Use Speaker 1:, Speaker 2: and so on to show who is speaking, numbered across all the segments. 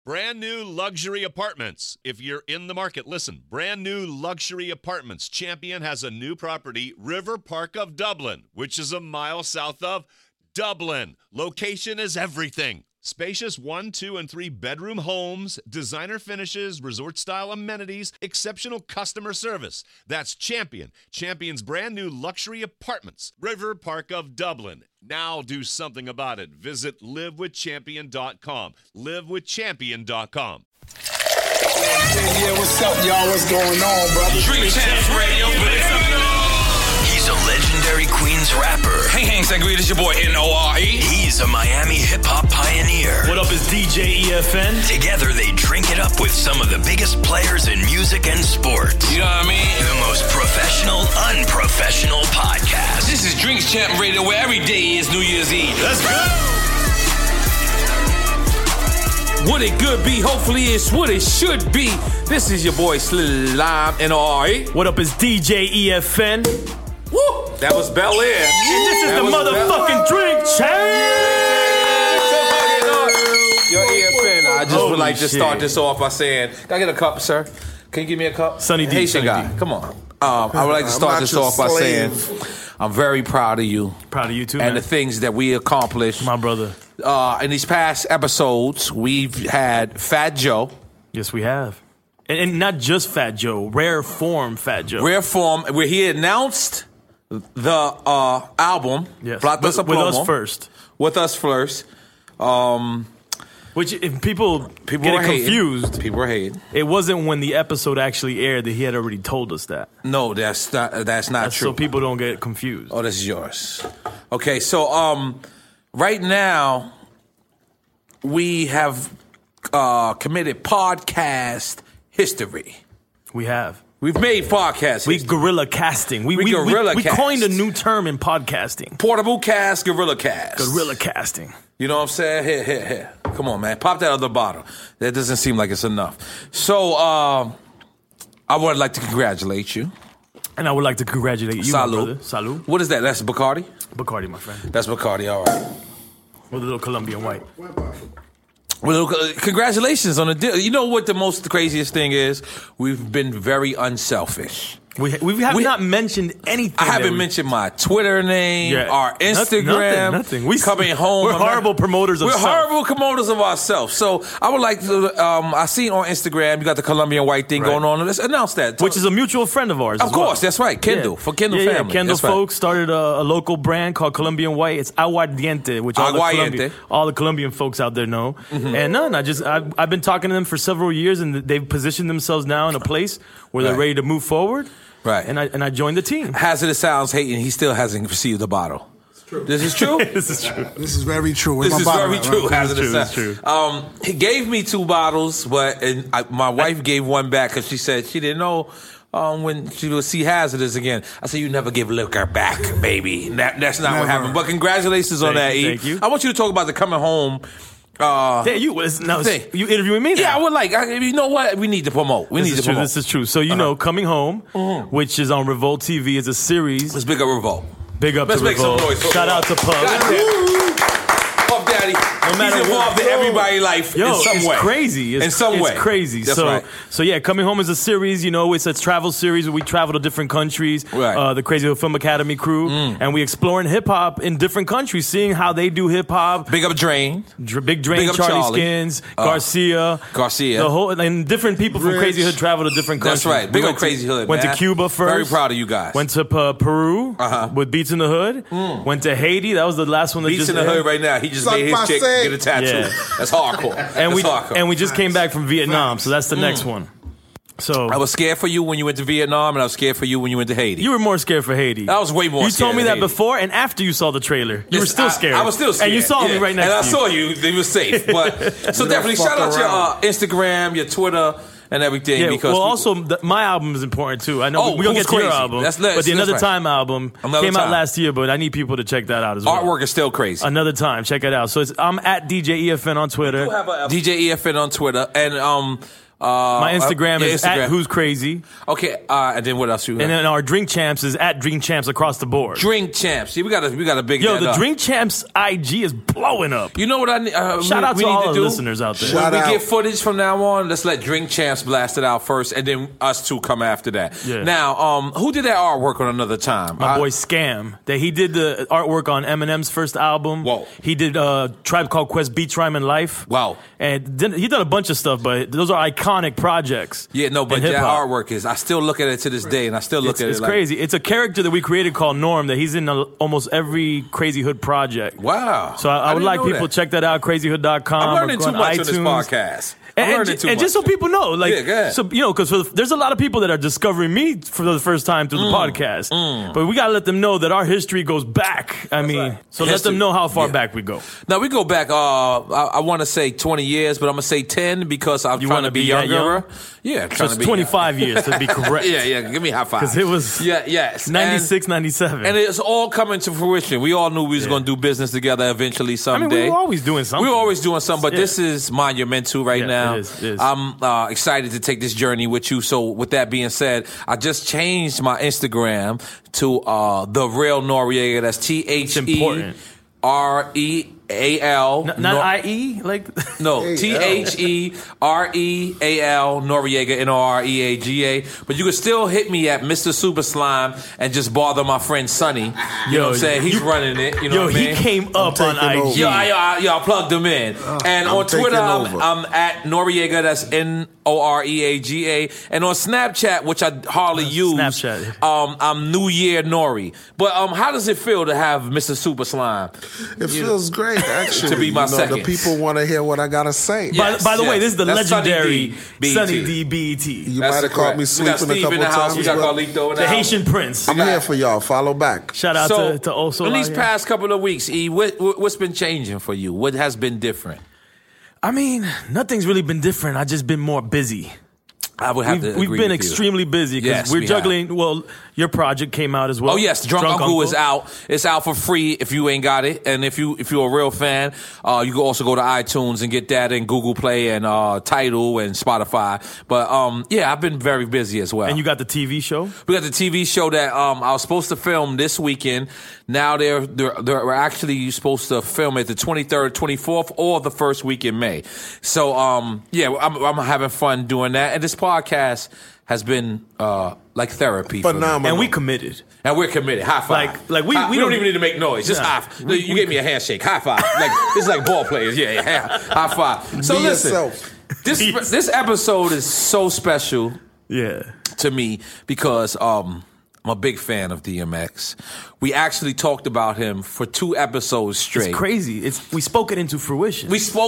Speaker 1: Brand new luxury apartments. If you're in the market, listen. Brand new luxury apartments. Champion has a new property, River Park of Dublin, which is a mile south of Dublin. Location is everything. Spacious 1, 2, and 3 bedroom homes, designer finishes, resort-style amenities, exceptional customer service. That's Champion. Champion's brand new luxury apartments, River Park of Dublin. Now do something about it. Visit livewithchampion.com. Livewithchampion.com.
Speaker 2: Yeah, what's up, y'all? What's going on, brother?
Speaker 3: Drink Champs Radio,
Speaker 4: He's a legendary Queens rapper.
Speaker 3: Hey, Sangria, this your boy N.O.R.E.
Speaker 4: He's a Miami hip-hop pioneer.
Speaker 5: What up, is DJ EFN?
Speaker 4: Together, they drink it up with some of the biggest players in music and sports.
Speaker 3: You know what I mean?
Speaker 4: The most professional, unprofessional podcast.
Speaker 3: This is Drinks Champ Radio, where every day is New Year's Eve.
Speaker 5: Let's go!
Speaker 3: What it could be, hopefully it's what it should be. This is your boy Slime N.O.R.E.
Speaker 5: What up, is DJ EFN?
Speaker 3: Woo! That was Bel Air.
Speaker 5: And this is the motherfucking Drink Champ!
Speaker 3: Yo, EFN, I just would like to start this off by saying, can I get a cup, sir? Can you give me a cup?
Speaker 5: Sunny D.
Speaker 3: Haitian guy, come on. I would like to start this off by saying, I'm very proud of you.
Speaker 5: Proud of you too,
Speaker 3: and
Speaker 5: man.
Speaker 3: the things that we accomplished.
Speaker 5: My brother.
Speaker 3: In these past episodes, we've had Fat Joe.
Speaker 5: Yes, we have. And not just Fat Joe, rare form Fat Joe.
Speaker 3: Rare form, where he announced the album.
Speaker 5: Yes,
Speaker 3: With
Speaker 5: us first.
Speaker 3: With us first.
Speaker 5: Which, if people get it confused,
Speaker 3: people were hating.
Speaker 5: It wasn't when the episode actually aired that he had already told us that.
Speaker 3: No, that's not true.
Speaker 5: So people don't get confused.
Speaker 3: Oh, this is yours. Okay, so right now we have committed podcast history.
Speaker 5: We have.
Speaker 3: We've made podcasts.
Speaker 5: We guerrilla casting. We
Speaker 3: cast.
Speaker 5: coined a new term in podcasting.
Speaker 3: Portable cast, guerrilla cast.
Speaker 5: Guerrilla casting.
Speaker 3: You know what I'm saying? Here. Come on, man. Pop that other bottle. That doesn't seem like it's enough. So, I would like to congratulate you.
Speaker 5: And I would like to congratulate you,
Speaker 3: Salud.
Speaker 5: my brother. Salud.
Speaker 3: What is that? That's Bacardi?
Speaker 5: Bacardi, my friend.
Speaker 3: That's Bacardi, all right.
Speaker 5: With a little Colombian white.
Speaker 3: Well, congratulations on the deal. You know what the most craziest thing is? We've been very unselfish.
Speaker 5: We have not mentioned anything.
Speaker 3: I haven't mentioned my Twitter name, our Instagram.
Speaker 5: Nothing. We
Speaker 3: coming home.
Speaker 5: We're horrible promoters of self.
Speaker 3: We're horrible promoters of ourselves. So I would like to. I seen on Instagram you got the Colombian white thing going on. Let's announce that.
Speaker 5: Which is a mutual friend of ours.
Speaker 3: Of course, that's right. Kendall for Kendall family.
Speaker 5: Yeah, Kendall folks started a local brand called Colombian White. It's Aguardiente, which all the Colombian folks out there know. Mm-hmm. And I've been talking to them for several years, and they've positioned themselves now in a place where they're ready to move forward.
Speaker 3: Right.
Speaker 5: And I joined the team.
Speaker 3: Hazardous Sounds hating, he still hasn't received the bottle.
Speaker 2: It's true.
Speaker 3: This is true?
Speaker 5: This is true.
Speaker 2: This is very true.
Speaker 3: This is very true. Hazardous
Speaker 5: Sounds.
Speaker 3: True. He gave me 2 bottles, but my wife gave one back because she said she didn't know when she would see Hazardous again. I said, you never give liquor back, baby. That's not what happened. But congratulations on that, E.
Speaker 5: Thank you.
Speaker 3: I want you to talk about the coming home.
Speaker 5: You interviewing me now?
Speaker 3: Yeah, I would like. You know what? We need to promote.
Speaker 5: This is true. So know, Coming Home, which is on Revolt TV, is a series.
Speaker 3: Let's big up Revolt.
Speaker 5: Big up
Speaker 3: Let's
Speaker 5: to
Speaker 3: make
Speaker 5: Revolt.
Speaker 3: some noise.
Speaker 5: Shout out to Puff.
Speaker 3: Puff Daddy. He's involved in everybody's life in some way.
Speaker 5: It's crazy. It's crazy.
Speaker 3: That's right.
Speaker 5: So yeah, Coming Home is a series. It's a travel series where we travel to different countries.
Speaker 3: Right.
Speaker 5: The Crazy Hill Film Academy crew, and we exploring hip hop in different countries, seeing how they do hip hop.
Speaker 3: Big up Drain.
Speaker 5: Big Drain,
Speaker 3: up
Speaker 5: Charlie Skins, Garcia.
Speaker 3: The
Speaker 5: whole and different people from Crazy Hood travel to different countries.
Speaker 3: That's right. Big up Crazy Hood.
Speaker 5: Went to Cuba first.
Speaker 3: Very proud of you guys.
Speaker 5: Went to Peru with Beats in the Hood. Went to Haiti. That was the last one that
Speaker 3: Beats in the Hood right now. He just made his chick get a tattoo.
Speaker 5: Yeah.
Speaker 3: That's hardcore.
Speaker 5: And we just came back from Vietnam, so that's the next one. So
Speaker 3: I was scared for you when you went to Vietnam, and I was scared for you when you went to Haiti.
Speaker 5: You were more scared for Haiti.
Speaker 3: I was way more scared.
Speaker 5: You told me that
Speaker 3: Haiti.
Speaker 5: before and after you saw the trailer. You were still scared.
Speaker 3: I was still scared.
Speaker 5: And you saw me right next to you.
Speaker 3: And I saw you. They were safe. But so definitely shout out your Instagram, your Twitter, and everything.
Speaker 5: Yeah,
Speaker 3: because
Speaker 5: well, also, my album is important, too. I know we're going to get to your album. But the Another Time album came out last year, but I need people to check that out as well.
Speaker 3: Artwork is still crazy.
Speaker 5: Another Time. Check it out. So I'm at DJ EFN on Twitter.
Speaker 3: DJ EFN on Twitter. And
Speaker 5: My Instagram is at Who's Crazy.
Speaker 3: Okay, and then what else you got?
Speaker 5: And then our Drink Champs is at Drink Champs across the board.
Speaker 3: Drink Champs. See, we got a big.
Speaker 5: Yo, the Drink Champs IG is blowing up.
Speaker 3: You know what I need?
Speaker 5: Shout out to all the listeners out there.
Speaker 3: When we get footage from now on, let's let Drink Champs blast it out first, and then us two come after that.
Speaker 5: Yeah.
Speaker 3: Now, who did that artwork on Another Time?
Speaker 5: My boy Scam. He did the artwork on Eminem's first album.
Speaker 3: Whoa.
Speaker 5: He did Tribe Called Quest Beats Rhyme and Life.
Speaker 3: Wow.
Speaker 5: And he done a bunch of stuff, but those are iconic projects.
Speaker 3: Yeah, no, but that artwork is. I still look at it to this day, and I still look at it.
Speaker 5: It's crazy. It's a character that we created called Norm. That he's in almost every Crazy Hood project.
Speaker 3: Wow.
Speaker 5: So I would like people to check that out. CrazyHood.com.
Speaker 3: I'm learning too much on this podcast. And
Speaker 5: just so people know, so because there's a lot of people that are discovering me for the first time through the podcast. But we gotta let them know that our history goes back. Let them know how far back we go.
Speaker 3: Now we go back. I want to say 20 years, but I'm gonna say 10 because I'm trying to be younger.
Speaker 5: Young?
Speaker 3: Yeah,
Speaker 5: so it's 25 years to be correct.
Speaker 3: Yeah. Give me a high five.
Speaker 5: Because it was 96, 97,
Speaker 3: and it's all coming to fruition. We all knew we was gonna do business together eventually someday.
Speaker 5: We were always doing something.
Speaker 3: But this is monumental right now.
Speaker 5: It is.
Speaker 3: I'm excited to take this journey with you. So with that being said, I just changed my Instagram to The Real Noriega. That's TheReal.
Speaker 5: Not IE?
Speaker 3: No, TheReal Noriega, Noreaga. But you can still hit me at Mr. Super Slime and just bother my friend Sonny. You know what I'm saying? He's running it. You know what I mean?
Speaker 5: He came up on IG.
Speaker 3: I plugged him in. And on Twitter, I'm at Noriega. That's Noreaga. And on Snapchat, which I hardly use, I'm New Year Nori. But how does it feel to have Mr. Super Slime?
Speaker 2: It feels great, actually.
Speaker 3: To be my second.
Speaker 2: The people want to hear what I got to say.
Speaker 5: Yes, by the way, this is the legendary Sonny D. BET.
Speaker 2: You might have caught me sleeping a couple of times.
Speaker 3: We got Carlito
Speaker 5: the Haitian Prince.
Speaker 2: I'm here for y'all. Follow back.
Speaker 5: Shout out to Oso.
Speaker 3: In these past couple of weeks, E, what's been changing for you? What has been different?
Speaker 5: Nothing's really been different. I've just been more busy.
Speaker 3: I would have to agree.
Speaker 5: We've been extremely busy because we're juggling. Have. Well, your project came out as well.
Speaker 3: Oh yes, Drunk Uncle is out. It's out for free if you ain't got it, and if you're a real fan, you can also go to iTunes and get that, and Google Play and Tidal and Spotify. But I've been very busy as well.
Speaker 5: And you got the TV show.
Speaker 3: We got the TV show that I was supposed to film this weekend. Now they're actually supposed to film it the 23rd, 24th, or the first week in May. So I'm having fun doing that, and this podcast has been like therapy.
Speaker 2: Phenomenal.
Speaker 5: And we committed.
Speaker 3: And we're committed. High five.
Speaker 5: We
Speaker 3: don't even need to make noise. Just you gave me a handshake. High five. It's like ball players. Yeah. High five. So listen, this episode is so special. To me because I'm a big fan of DMX. We actually talked about him for 2 episodes straight.
Speaker 5: It's crazy. We spoke it into fruition.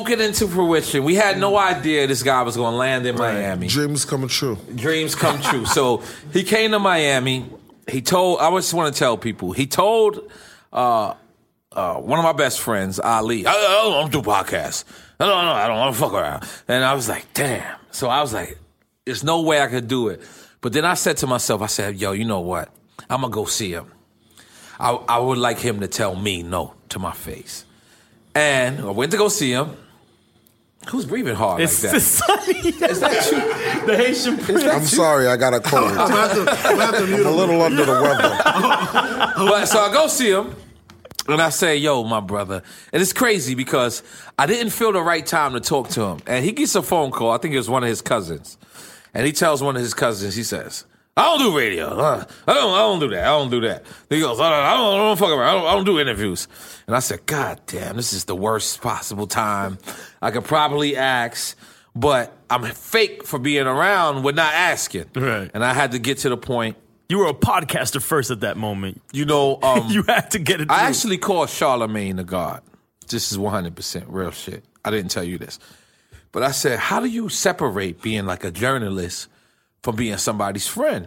Speaker 3: We had no idea this guy was going to land in Miami.
Speaker 2: Dreams come true.
Speaker 3: So he came to Miami. I just want to tell people. He told one of my best friends, Ali, I don't do podcasts. I don't want to fuck around. And I was like, damn. So I was like, there's no way I could do it. But then I said to myself, yo, you know what? I'm going to go see him. I would like him to tell me no to my face. And I went to go see him. Who's breathing hard like that?
Speaker 5: It's Sonny. Is that you? The Haitian Prince.
Speaker 2: I'm sorry, I got a cold. I'm a little under the weather.
Speaker 3: So I go see him. And I say, yo, my brother. And it's crazy because I didn't feel the right time to talk to him. And he gets a phone call. I think it was one of his cousins. And he tells one of his cousins, he says, I don't do radio. I don't do that. He goes, I don't fuck around. I don't do interviews. And I said, God damn, this is the worst possible time I could probably ask, but I'm fake for being around with not asking.
Speaker 5: Right.
Speaker 3: And I had to get to the point.
Speaker 5: You were a podcaster first at that moment.
Speaker 3: You know,
Speaker 5: you had to get it through.
Speaker 3: I actually called Charlamagne the God. This is 100% real shit. I didn't tell you this. But I said, how do you separate being like a journalist from being somebody's friend?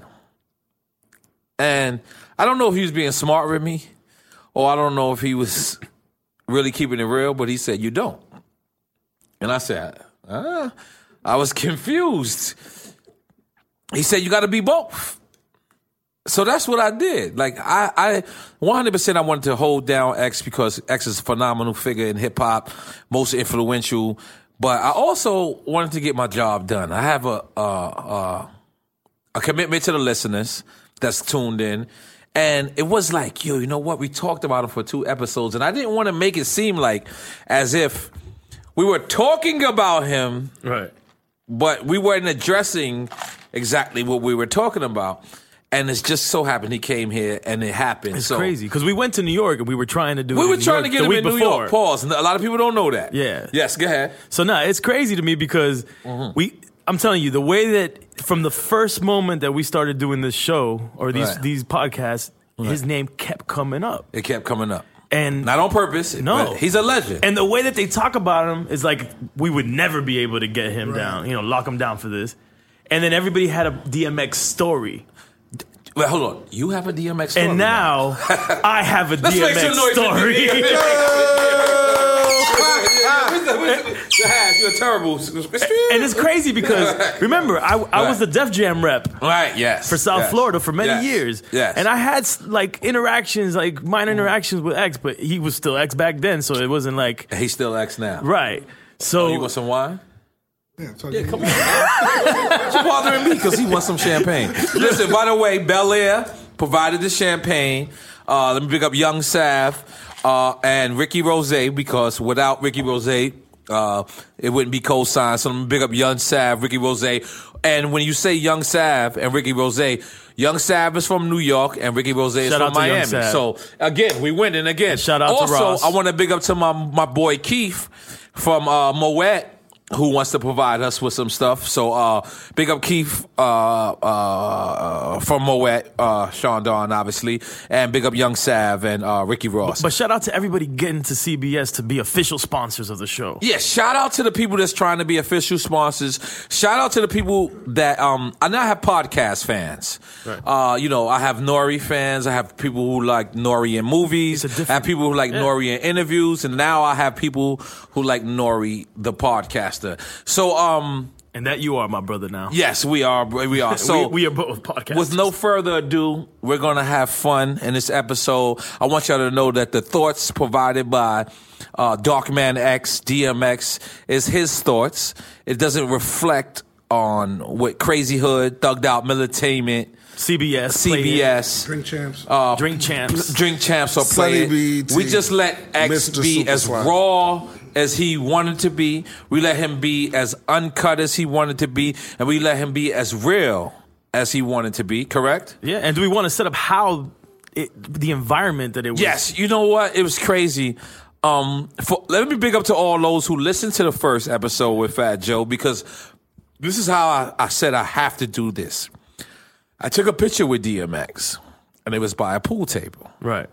Speaker 3: And I don't know if he was being smart with me, or I don't know if he was really keeping it real, but he said, you don't. And I said, I was confused. He said, you got to be both. So that's what I did. Like, I 100% I wanted to hold down X because X is a phenomenal figure in hip-hop, most influential But I also wanted to get my job done. I have a commitment to the listeners that's tuned in. And it was like, yo, you know what? We talked about him for 2 episodes, and I didn't want to make it seem like as if we were talking about him,
Speaker 5: right?
Speaker 3: But we weren't addressing exactly what we were talking about. And it's just so happened he came here, and it happened.
Speaker 5: It's crazy because we went to New York and we were trying to do.
Speaker 3: We were trying to get him in New York. Pause. And a lot of people don't know that.
Speaker 5: Yeah.
Speaker 3: Yes. Go ahead.
Speaker 5: So it's crazy to me because I'm telling you, the way that from the first moment that we started doing this show or these podcasts, his name kept coming up.
Speaker 3: It kept coming up.
Speaker 5: And
Speaker 3: not on purpose.
Speaker 5: No.
Speaker 3: But he's a legend.
Speaker 5: And the way that they talk about him is like we would never be able to get him down, lock him down for this. And then everybody had a DMX story.
Speaker 3: Wait, hold on. You have a DMX story.
Speaker 5: And now I have a DMX story.
Speaker 3: You're terrible.
Speaker 5: And it's crazy because remember, I was the Def Jam rep,
Speaker 3: right? Yes,
Speaker 5: for South Florida for many years.
Speaker 3: Yes,
Speaker 5: and I had like interactions, like minor interactions with X, but he was still X back then, so it wasn't like
Speaker 3: he's still X now,
Speaker 5: right? So
Speaker 3: you want some wine?
Speaker 2: Yeah,
Speaker 3: come on. You're bothering me because he wants some champagne. Listen, by the way, Bel Air provided the champagne. Let me pick up Young Sav and Ricky Rose, because without Ricky Rose, it wouldn't be co-signed. So let me pick up Young Sav, Ricky Rose. And when you say Young Sav and Ricky Rose, Young Sav is from New York and Ricky Rose is from Miami. So again, we win. And again,
Speaker 5: shout out to Ross.
Speaker 3: Also, I want to big up to my boy Keith from Moet, who wants to provide us with some stuff. So big up Keith from Moet, Sean Dawn, obviously, and big up Young Sav and Ricky Ross.
Speaker 5: But shout out to everybody getting to CBS to be official sponsors of the show.
Speaker 3: Yeah, shout out to the people that's trying to be official sponsors. Shout out to the people that I now have podcast fans. Right. I have Nori fans. I have people who like Nori in movies. I have people who like Nori in interviews, and now I have people who like Nori the podcaster. So,
Speaker 5: and that you are my brother now.
Speaker 3: Yes, we are. We are. So
Speaker 5: we are both podcasters.
Speaker 3: With no further ado, we're gonna have fun in this episode. I want y'all to know that the thoughts provided by Darkman X, DMX, is his thoughts. It doesn't reflect on what Crazy Hood, Thugged Out Militainment,
Speaker 5: CBS,
Speaker 2: Drink Champs,
Speaker 3: Drink Champs are playing. We just let X
Speaker 2: Mr.
Speaker 3: be
Speaker 2: Superfly.
Speaker 3: As raw as he wanted to be. We let him be as uncut as he wanted to be, and we let him be as real as he wanted to be. Correct?
Speaker 5: Yeah. And do we want to set up the environment that it was?
Speaker 3: Yes. You know what? It was crazy. Let me big up to all those who listened to the first episode with Fat Joe, because this is how I said I have to do this. I took a picture with DMX, and it was by a pool table.
Speaker 5: Right.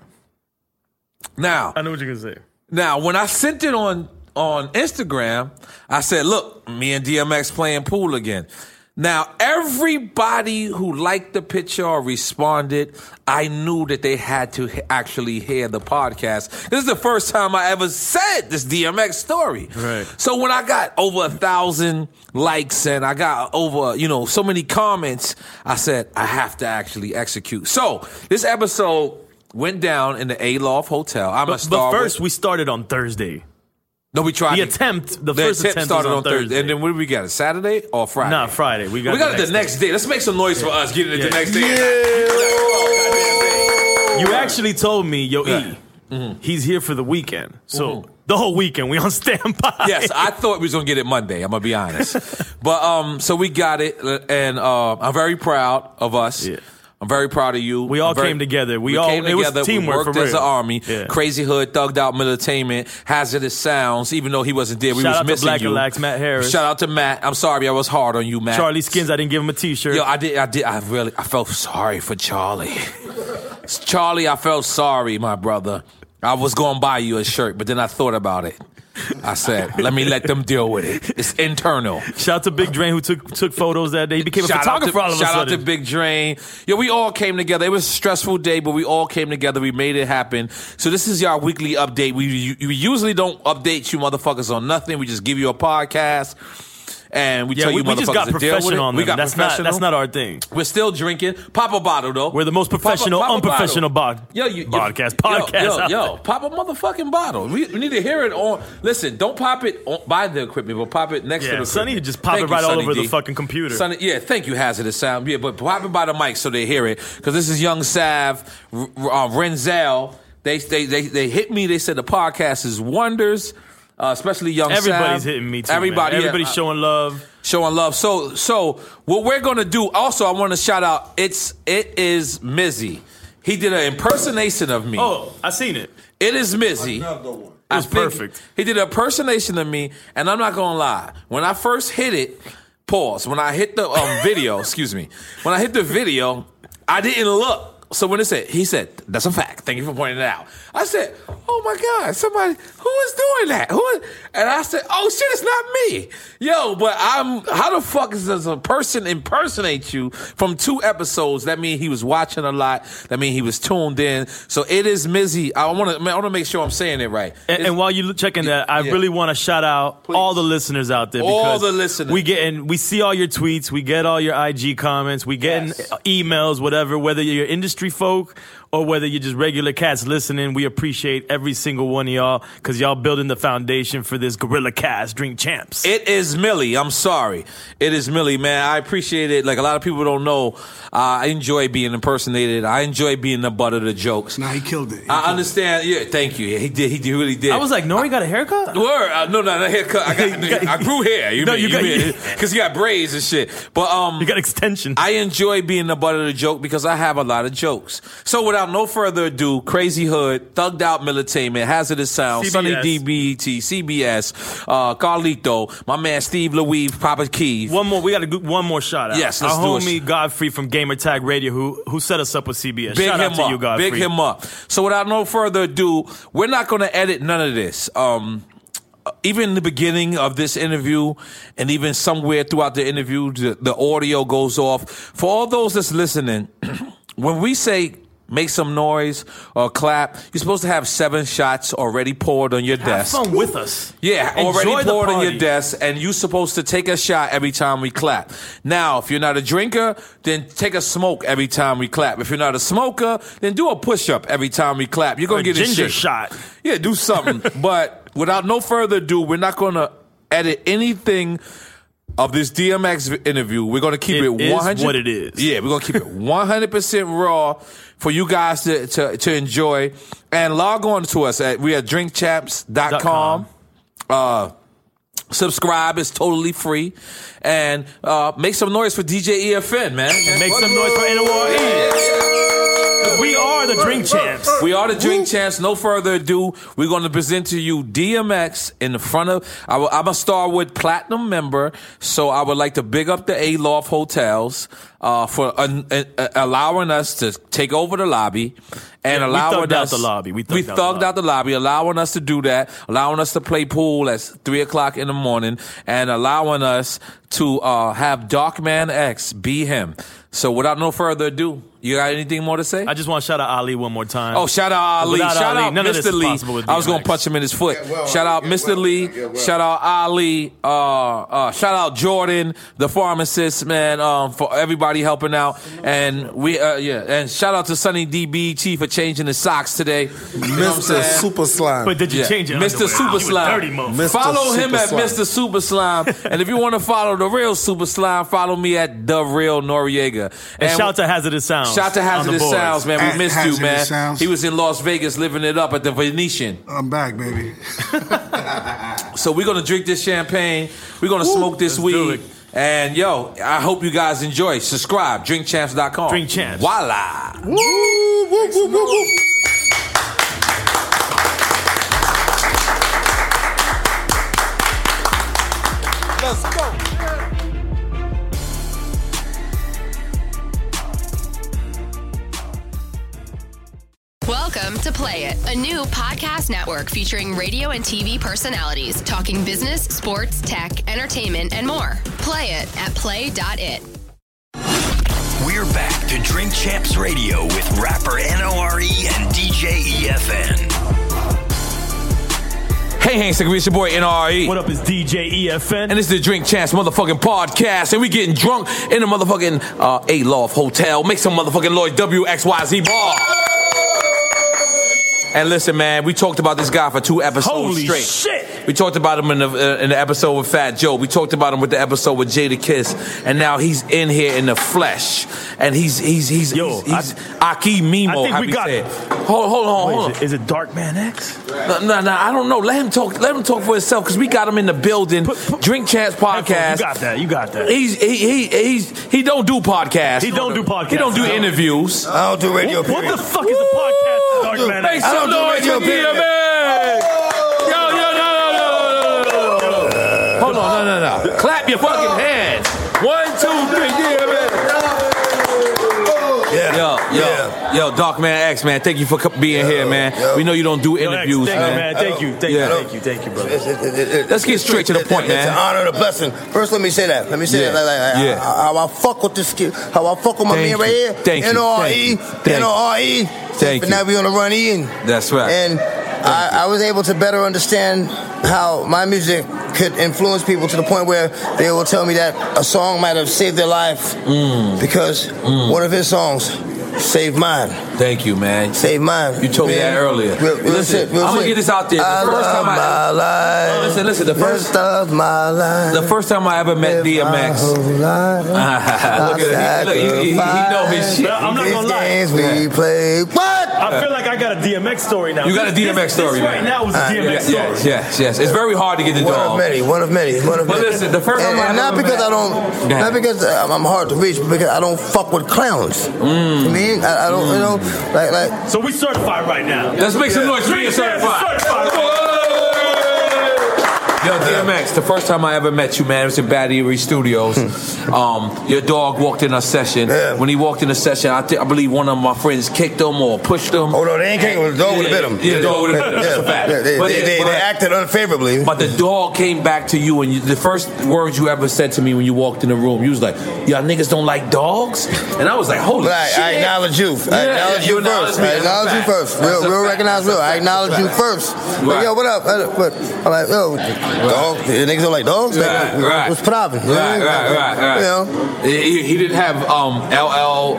Speaker 3: Now,
Speaker 5: I know what you're going to say.
Speaker 3: Now, when I sent it on Instagram, I said, look, me and DMX playing pool again. Now, everybody who liked the picture or responded, I knew that they had to actually hear the podcast. This is the first time I ever said this DMX story.
Speaker 5: Right.
Speaker 3: So when I got over 1,000 likes and I got over, so many comments, I said, I have to actually execute. So this episode went down in the Aloft Hotel.
Speaker 5: But first, we started on Thursday.
Speaker 3: No, we tried.
Speaker 5: The first attempt
Speaker 3: started
Speaker 5: on Thursday.
Speaker 3: And then what did we get? Saturday or Friday?
Speaker 5: Nah, Friday. We got
Speaker 3: it the next day. Let's make some noise for us getting it the next day.
Speaker 5: You actually told me, he's here for the weekend. So the whole weekend, we on standby.
Speaker 3: Yes, I thought we was going to get it Monday. I'm going to be honest. But so we got it, and I'm very proud of us. Yeah. I'm very proud of you.
Speaker 5: We all came together. It was teamwork.
Speaker 3: We worked as an army. Yeah. Crazy Hood, Thugged Out Militainment, Hazardous Sounds. Even though he wasn't there, we was missing you.
Speaker 5: Shout out to Black Relax, Matt Harris.
Speaker 3: Shout out to Matt. I'm sorry I was hard on you, Matt.
Speaker 5: Charlie Skins, I didn't give him a T-shirt.
Speaker 3: Yo, I did. I felt sorry for Charlie. Charlie, I felt sorry, my brother. I was going to buy you a shirt, but then I thought about it. I said, let me let them deal with it. It's internal.
Speaker 5: Shout out to Big Drain who took photos that day. He became a photographer all of a sudden.
Speaker 3: Shout out to Big Drain. Yo, we all came together. It was a stressful day, but we all came together. We made it happen. So this is your weekly update. We usually don't update you motherfuckers on nothing. We just give you a podcast. and we tell you
Speaker 5: we just got professional on them. That's not our thing.
Speaker 3: We're still drinking. Pop a bottle, though.
Speaker 5: We're the most professional, unprofessional podcast.
Speaker 3: Yo, pop a motherfucking bottle. We need to hear it on. Listen, don't pop it by the equipment, but pop it next to the equipment.
Speaker 5: Sonny just pop it right all over the fucking computer.
Speaker 3: Sonny, thank you, Hazardous Sound. Yeah, but pop it by the mic so they hear it. Because this is Young Sav, Renzel. They hit me. They said the podcast is wonders, especially Young Sav.
Speaker 5: Everybody's hitting me too. Everybody's showing love.
Speaker 3: Showing love. So what we're gonna do? Also, I want to shout out. It is Mizzy. He did an impersonation of me.
Speaker 5: Oh, I seen it.
Speaker 3: It is Mizzy.
Speaker 2: Another one.
Speaker 5: It was perfect.
Speaker 3: He did an impersonation of me, and I'm not gonna lie. When I first hit it, pause. When I hit the video, excuse me. When I hit the video, I didn't look. So when he said, that's a fact. Thank you for pointing it out. I said, oh my God, somebody, who is doing that? And I said, oh shit, it's not me. Yo, but how the fuck does a person impersonate you from 2 episodes? That means he was watching a lot. That means he was tuned in. So it is Mizzy. I want to make sure I'm saying it right.
Speaker 5: And while you're checking that, I really want to shout out all the listeners out there.
Speaker 3: All the listeners.
Speaker 5: We see all your tweets. We get all your IG comments. We get emails, whatever, whether you're industry folk or whether you're just regular cats listening. We appreciate every single one of y'all because y'all building the foundation for this Gorilla Cast Drink Champs.
Speaker 3: It is Millie. I'm sorry. It is Millie, man. I appreciate it. Like a lot of people don't know, I enjoy being impersonated. I enjoy being the butt of the jokes.
Speaker 2: Nah, he killed it.
Speaker 3: I understand. Yeah, thank you. He did. He really did.
Speaker 5: I was like, Nori got a haircut?
Speaker 3: Word. No, not a haircut. I grew hair. Because you got braids and shit. But
Speaker 5: you got extensions.
Speaker 3: I enjoy being the butt of the joke because I have a lot of jokes. So without no further ado, Crazy Hood, Thugged Out Militainment, Hazardous Sound, Sonny D, BET, CBS, Carlito, my man Steve Louis, Papa Keith.
Speaker 5: One more. We got to do one more shout out.
Speaker 3: Yes, let's
Speaker 5: do it. Our homie Godfrey from Gamer Tag Radio who set us up with CBS. Shout out to you, Godfrey.
Speaker 3: Big him up. So without no further ado, we're not going to edit none of this. Even in the beginning of this interview and even somewhere throughout the interview, the audio goes off. For all those that's listening, when we say make some noise or clap, you're supposed to have 7 shots already poured on your desk.
Speaker 5: Have fun with us.
Speaker 3: Yeah, already poured on your desk, and you're supposed to take a shot every time we clap. Now, if you're not a drinker, then take a smoke every time we clap. If you're not a smoker, then do a push-up every time we clap. You're going to get a
Speaker 5: ginger shot.
Speaker 3: Yeah, do something. But without no further ado, we're not going to edit anything of this DMX interview. We're going to keep it 100.
Speaker 5: Is what it is.
Speaker 3: Yeah, we're going to keep it 100% raw for you guys to enjoy. And log on to us we are drinkchamps.com. Subscribe. It's totally free. And make some noise for DJ EFN, man.
Speaker 5: And make some noise for NORE. We are the Drink Champs.
Speaker 3: We are the Drink Champs. No further ado, we're going to present to you DMX in the front of... I'm a Starwood Platinum member, so I would like to big up the Aloft Hotels for allowing us to take over the lobby and allowing us...
Speaker 5: We thugged out the lobby.
Speaker 3: We thugged out the lobby, allowing us to do that, allowing us to play pool at 3 o'clock in the morning, and allowing us to have Darkman X be him. So without no further ado, you got anything more to say?
Speaker 5: I just want to shout out Ali one more time.
Speaker 3: Oh, shout out Ali. Shout out Mr. Lee. I was going to punch him in his foot. Shout out Mr. Lee. Shout out Ali. Shout out Jordan, the pharmacist, man, for everybody helping out. And and shout out to Sonny D, BET for changing his socks today.
Speaker 2: Mr. Super Slime.
Speaker 5: But did you change it?
Speaker 3: Mr. Super Slime. Follow him at Mr. Super Slime. And if you want to follow the real Super Slime, follow me at The Real Noriega.
Speaker 5: And shout out to Hazardous Sounds.
Speaker 3: Shout out to Hazardous Sounds, man. We missed you, man.
Speaker 2: Sounds.
Speaker 3: He was in Las Vegas living it up at the Venetian.
Speaker 2: I'm back, baby.
Speaker 3: So we're going to drink this champagne. We're going to smoke this weed. And, yo, I hope you guys enjoy. Subscribe. Drinkchamps.com.
Speaker 5: Drink Champs.
Speaker 3: Voila.
Speaker 2: Woo, woo, woo, woo, woo. Let's go.
Speaker 6: Welcome to Play It, a new podcast network featuring radio and TV personalities talking business, sports, tech, entertainment, and more. Play it at play.it.
Speaker 4: We're back to Drink Champs Radio with rapper NORE and DJ EFN.
Speaker 3: Hey, it's your boy NRE.
Speaker 5: What up, it's DJ EFN.
Speaker 3: And this is the Drink Champs motherfucking podcast. And we getting drunk in the motherfucking A-Loft Hotel. Make some motherfucking Lloyd WXYZ bar. And listen, man, we talked about this guy for 2 episodes
Speaker 5: Holy
Speaker 3: straight.
Speaker 5: Shit.
Speaker 3: We talked about him in the episode with Fat Joe. We talked about him with the episode with Jada Kiss. And now he's in here in the flesh. And he's Aki Mimo.
Speaker 5: I think we got it.
Speaker 3: Hold on.
Speaker 5: Is it Dark Man X?
Speaker 3: No, I don't know. Let him talk for himself because we got him in the building. Drink Champs podcast.
Speaker 5: You got that.
Speaker 3: He don't do podcasts.
Speaker 5: He don't do podcasts.
Speaker 3: He don't do interviews.
Speaker 2: I don't do radio.
Speaker 5: What the fuck is a podcast, Dark Man X?
Speaker 2: I don't do radio.
Speaker 3: Hold on, no. Clap your fucking hands. 1, 2, 3, Yo, Dark Man X, man, thank you for being here, man. We know you don't do interviews, man.
Speaker 5: Thank you, brother.
Speaker 3: Let's get straight to the point, man.
Speaker 2: It's an honor and a blessing. First, let me say that. How I fuck with this kid, how I fuck with my man right here.
Speaker 3: Thank you.
Speaker 2: NRE.
Speaker 3: Thank you.
Speaker 2: Now we on the run in.
Speaker 3: That's right.
Speaker 2: And I was able to better understand how my music could influence people to the point where they will tell me that a song might have saved their life because one of his songs saved mine.
Speaker 3: Thank you, man.
Speaker 2: Saved mine.
Speaker 3: You told me that earlier.
Speaker 2: Listen,
Speaker 3: I'm gonna get this out there. The first time
Speaker 2: my life.
Speaker 3: Listen. The first time I ever met DMX. Look, he know his shit.
Speaker 5: I'm not gonna lie.
Speaker 2: Games we play. What?
Speaker 5: I feel like I got a DMX story now.
Speaker 3: You got a DMX story,
Speaker 5: this right now was a DMX story.
Speaker 3: Yes. It's very hard to get the dog.
Speaker 2: One of many. But
Speaker 3: listen, the first time
Speaker 2: not because I'm hard to reach, but because I don't fuck with clowns. I mean, I don't, like.
Speaker 5: So we certified right now.
Speaker 3: Let's make some noise for you, certified. Yo, DMX, the first time I ever met you, man, it was in Bad Erie Studios. Your dog walked in a session.
Speaker 2: Yeah.
Speaker 3: When he walked in a session, I believe one of my friends kicked him or pushed him.
Speaker 2: Oh, no, they ain't kicked him. The dog would have bit him.
Speaker 3: Yeah, the dog would have bit him. That's a fact.
Speaker 2: They acted unfavorably.
Speaker 3: But the dog came back to you, and the first words you ever said to me when you walked in the room, you was like, y'all niggas don't like dogs? And I was like, holy shit.
Speaker 2: I acknowledge you. I acknowledge you first. Real recognize real. I acknowledge you first. But, yo, what up? I'm like, yo, dog. The niggas don't like dogs?
Speaker 3: Right.
Speaker 2: What's the problem?
Speaker 3: Right.
Speaker 2: You know?
Speaker 3: He didn't have LL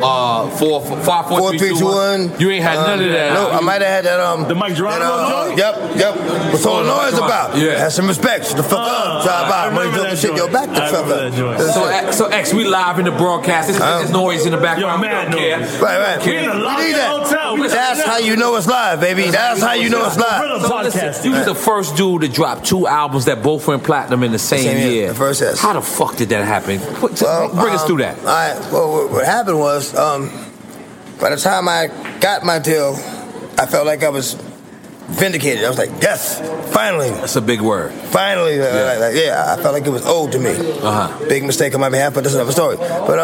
Speaker 3: 44321. You ain't had none of that.
Speaker 2: No, I might have had that.
Speaker 5: The Mike Geronimo?
Speaker 2: Yep. What's all the noise about?
Speaker 3: Yeah.
Speaker 2: Have some respect. Shut the fuck up. Drive by. Money talking shit. Yo, back the fuck up.
Speaker 3: So X, we live in the broadcast. There's noise in the background.
Speaker 5: Right.
Speaker 2: We need that. That's how you know it's live, baby. That's how you know it's live.
Speaker 3: So listen, you was the first dude to drop 2 albums that both went platinum in the same year.
Speaker 2: The first S.
Speaker 3: How the fuck did that happen? Bring us through that.
Speaker 2: All right. Well, what happened was, by the time I got my deal, I felt like I was vindicated. I was like, yes, finally.
Speaker 3: That's a big word.
Speaker 2: Finally, I felt like it was owed to me. Big mistake on my behalf, but that's another story. But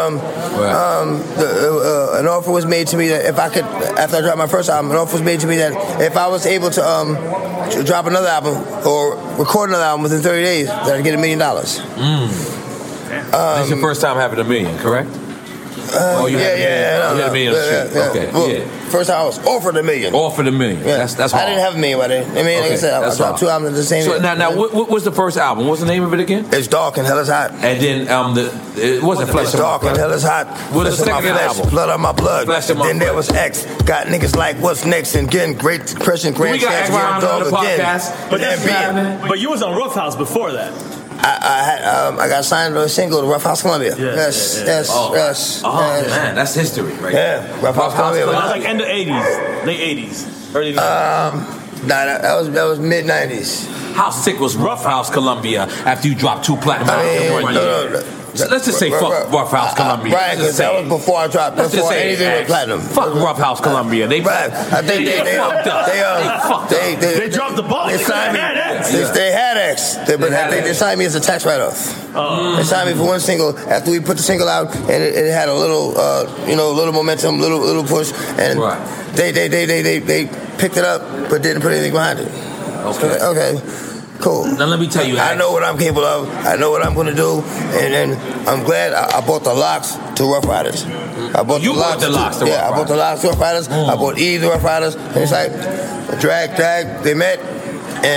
Speaker 2: an offer was made to me that if I could, after I dropped my first album, an offer was made to me that if I was able to drop another album or record another album within 30 days, that I'd get $1 million.
Speaker 3: This is your first time having $1 million, correct? You had $1 million. Okay.
Speaker 2: First time I was offered $1 million.
Speaker 3: Offered $1 million.
Speaker 2: Yeah.
Speaker 3: That's hard.
Speaker 2: I didn't have $1 million by then. I mean, like I said, I dropped 2 albums at the same time.
Speaker 3: Now, what was the first album? What's the name of it again?
Speaker 2: It's Dark and Hell is Hot.
Speaker 3: And then it wasn't Flesh.
Speaker 2: Dark and Hell is Hot.
Speaker 3: What was the second album?
Speaker 2: Blood on my blood.
Speaker 3: Then
Speaker 2: there was X. Got niggas like What's Next and getting Great Depression, Grand Chance,
Speaker 3: Dog again.
Speaker 5: But you was on Rough House before that.
Speaker 2: I got signed to a single to Rough House Columbia. Yes.
Speaker 3: Man, that's history, right?
Speaker 2: Yeah, Rough House Columbia.
Speaker 5: That was like end of '80s, late '80s, early '90s.
Speaker 2: That was mid '90s.
Speaker 3: How sick was Rough House Columbia after you dropped 2 platinum albums in 1 year? So let's just say fuck Rough House Columbia.
Speaker 2: Right, because that was before I dropped. Before anything went platinum.
Speaker 3: Fuck Rough House Columbia. They
Speaker 2: I think they fucked up.
Speaker 5: They dropped the ball.
Speaker 2: They signed me. They had X. They signed me as a tax write-off. They signed me for 1 single. After we put the single out, and it had a little, little momentum, little push, and they picked it up, but didn't put anything behind it. Okay. Cool.
Speaker 3: Now let me tell you,
Speaker 2: I know what I'm capable of. I know what I'm going to do, and I'm glad I bought the locks to Rough Riders. I bought the locks to Rough Riders. I bought the locks to Rough Riders. I bought E to Rough Riders, and it's like drag. They met, and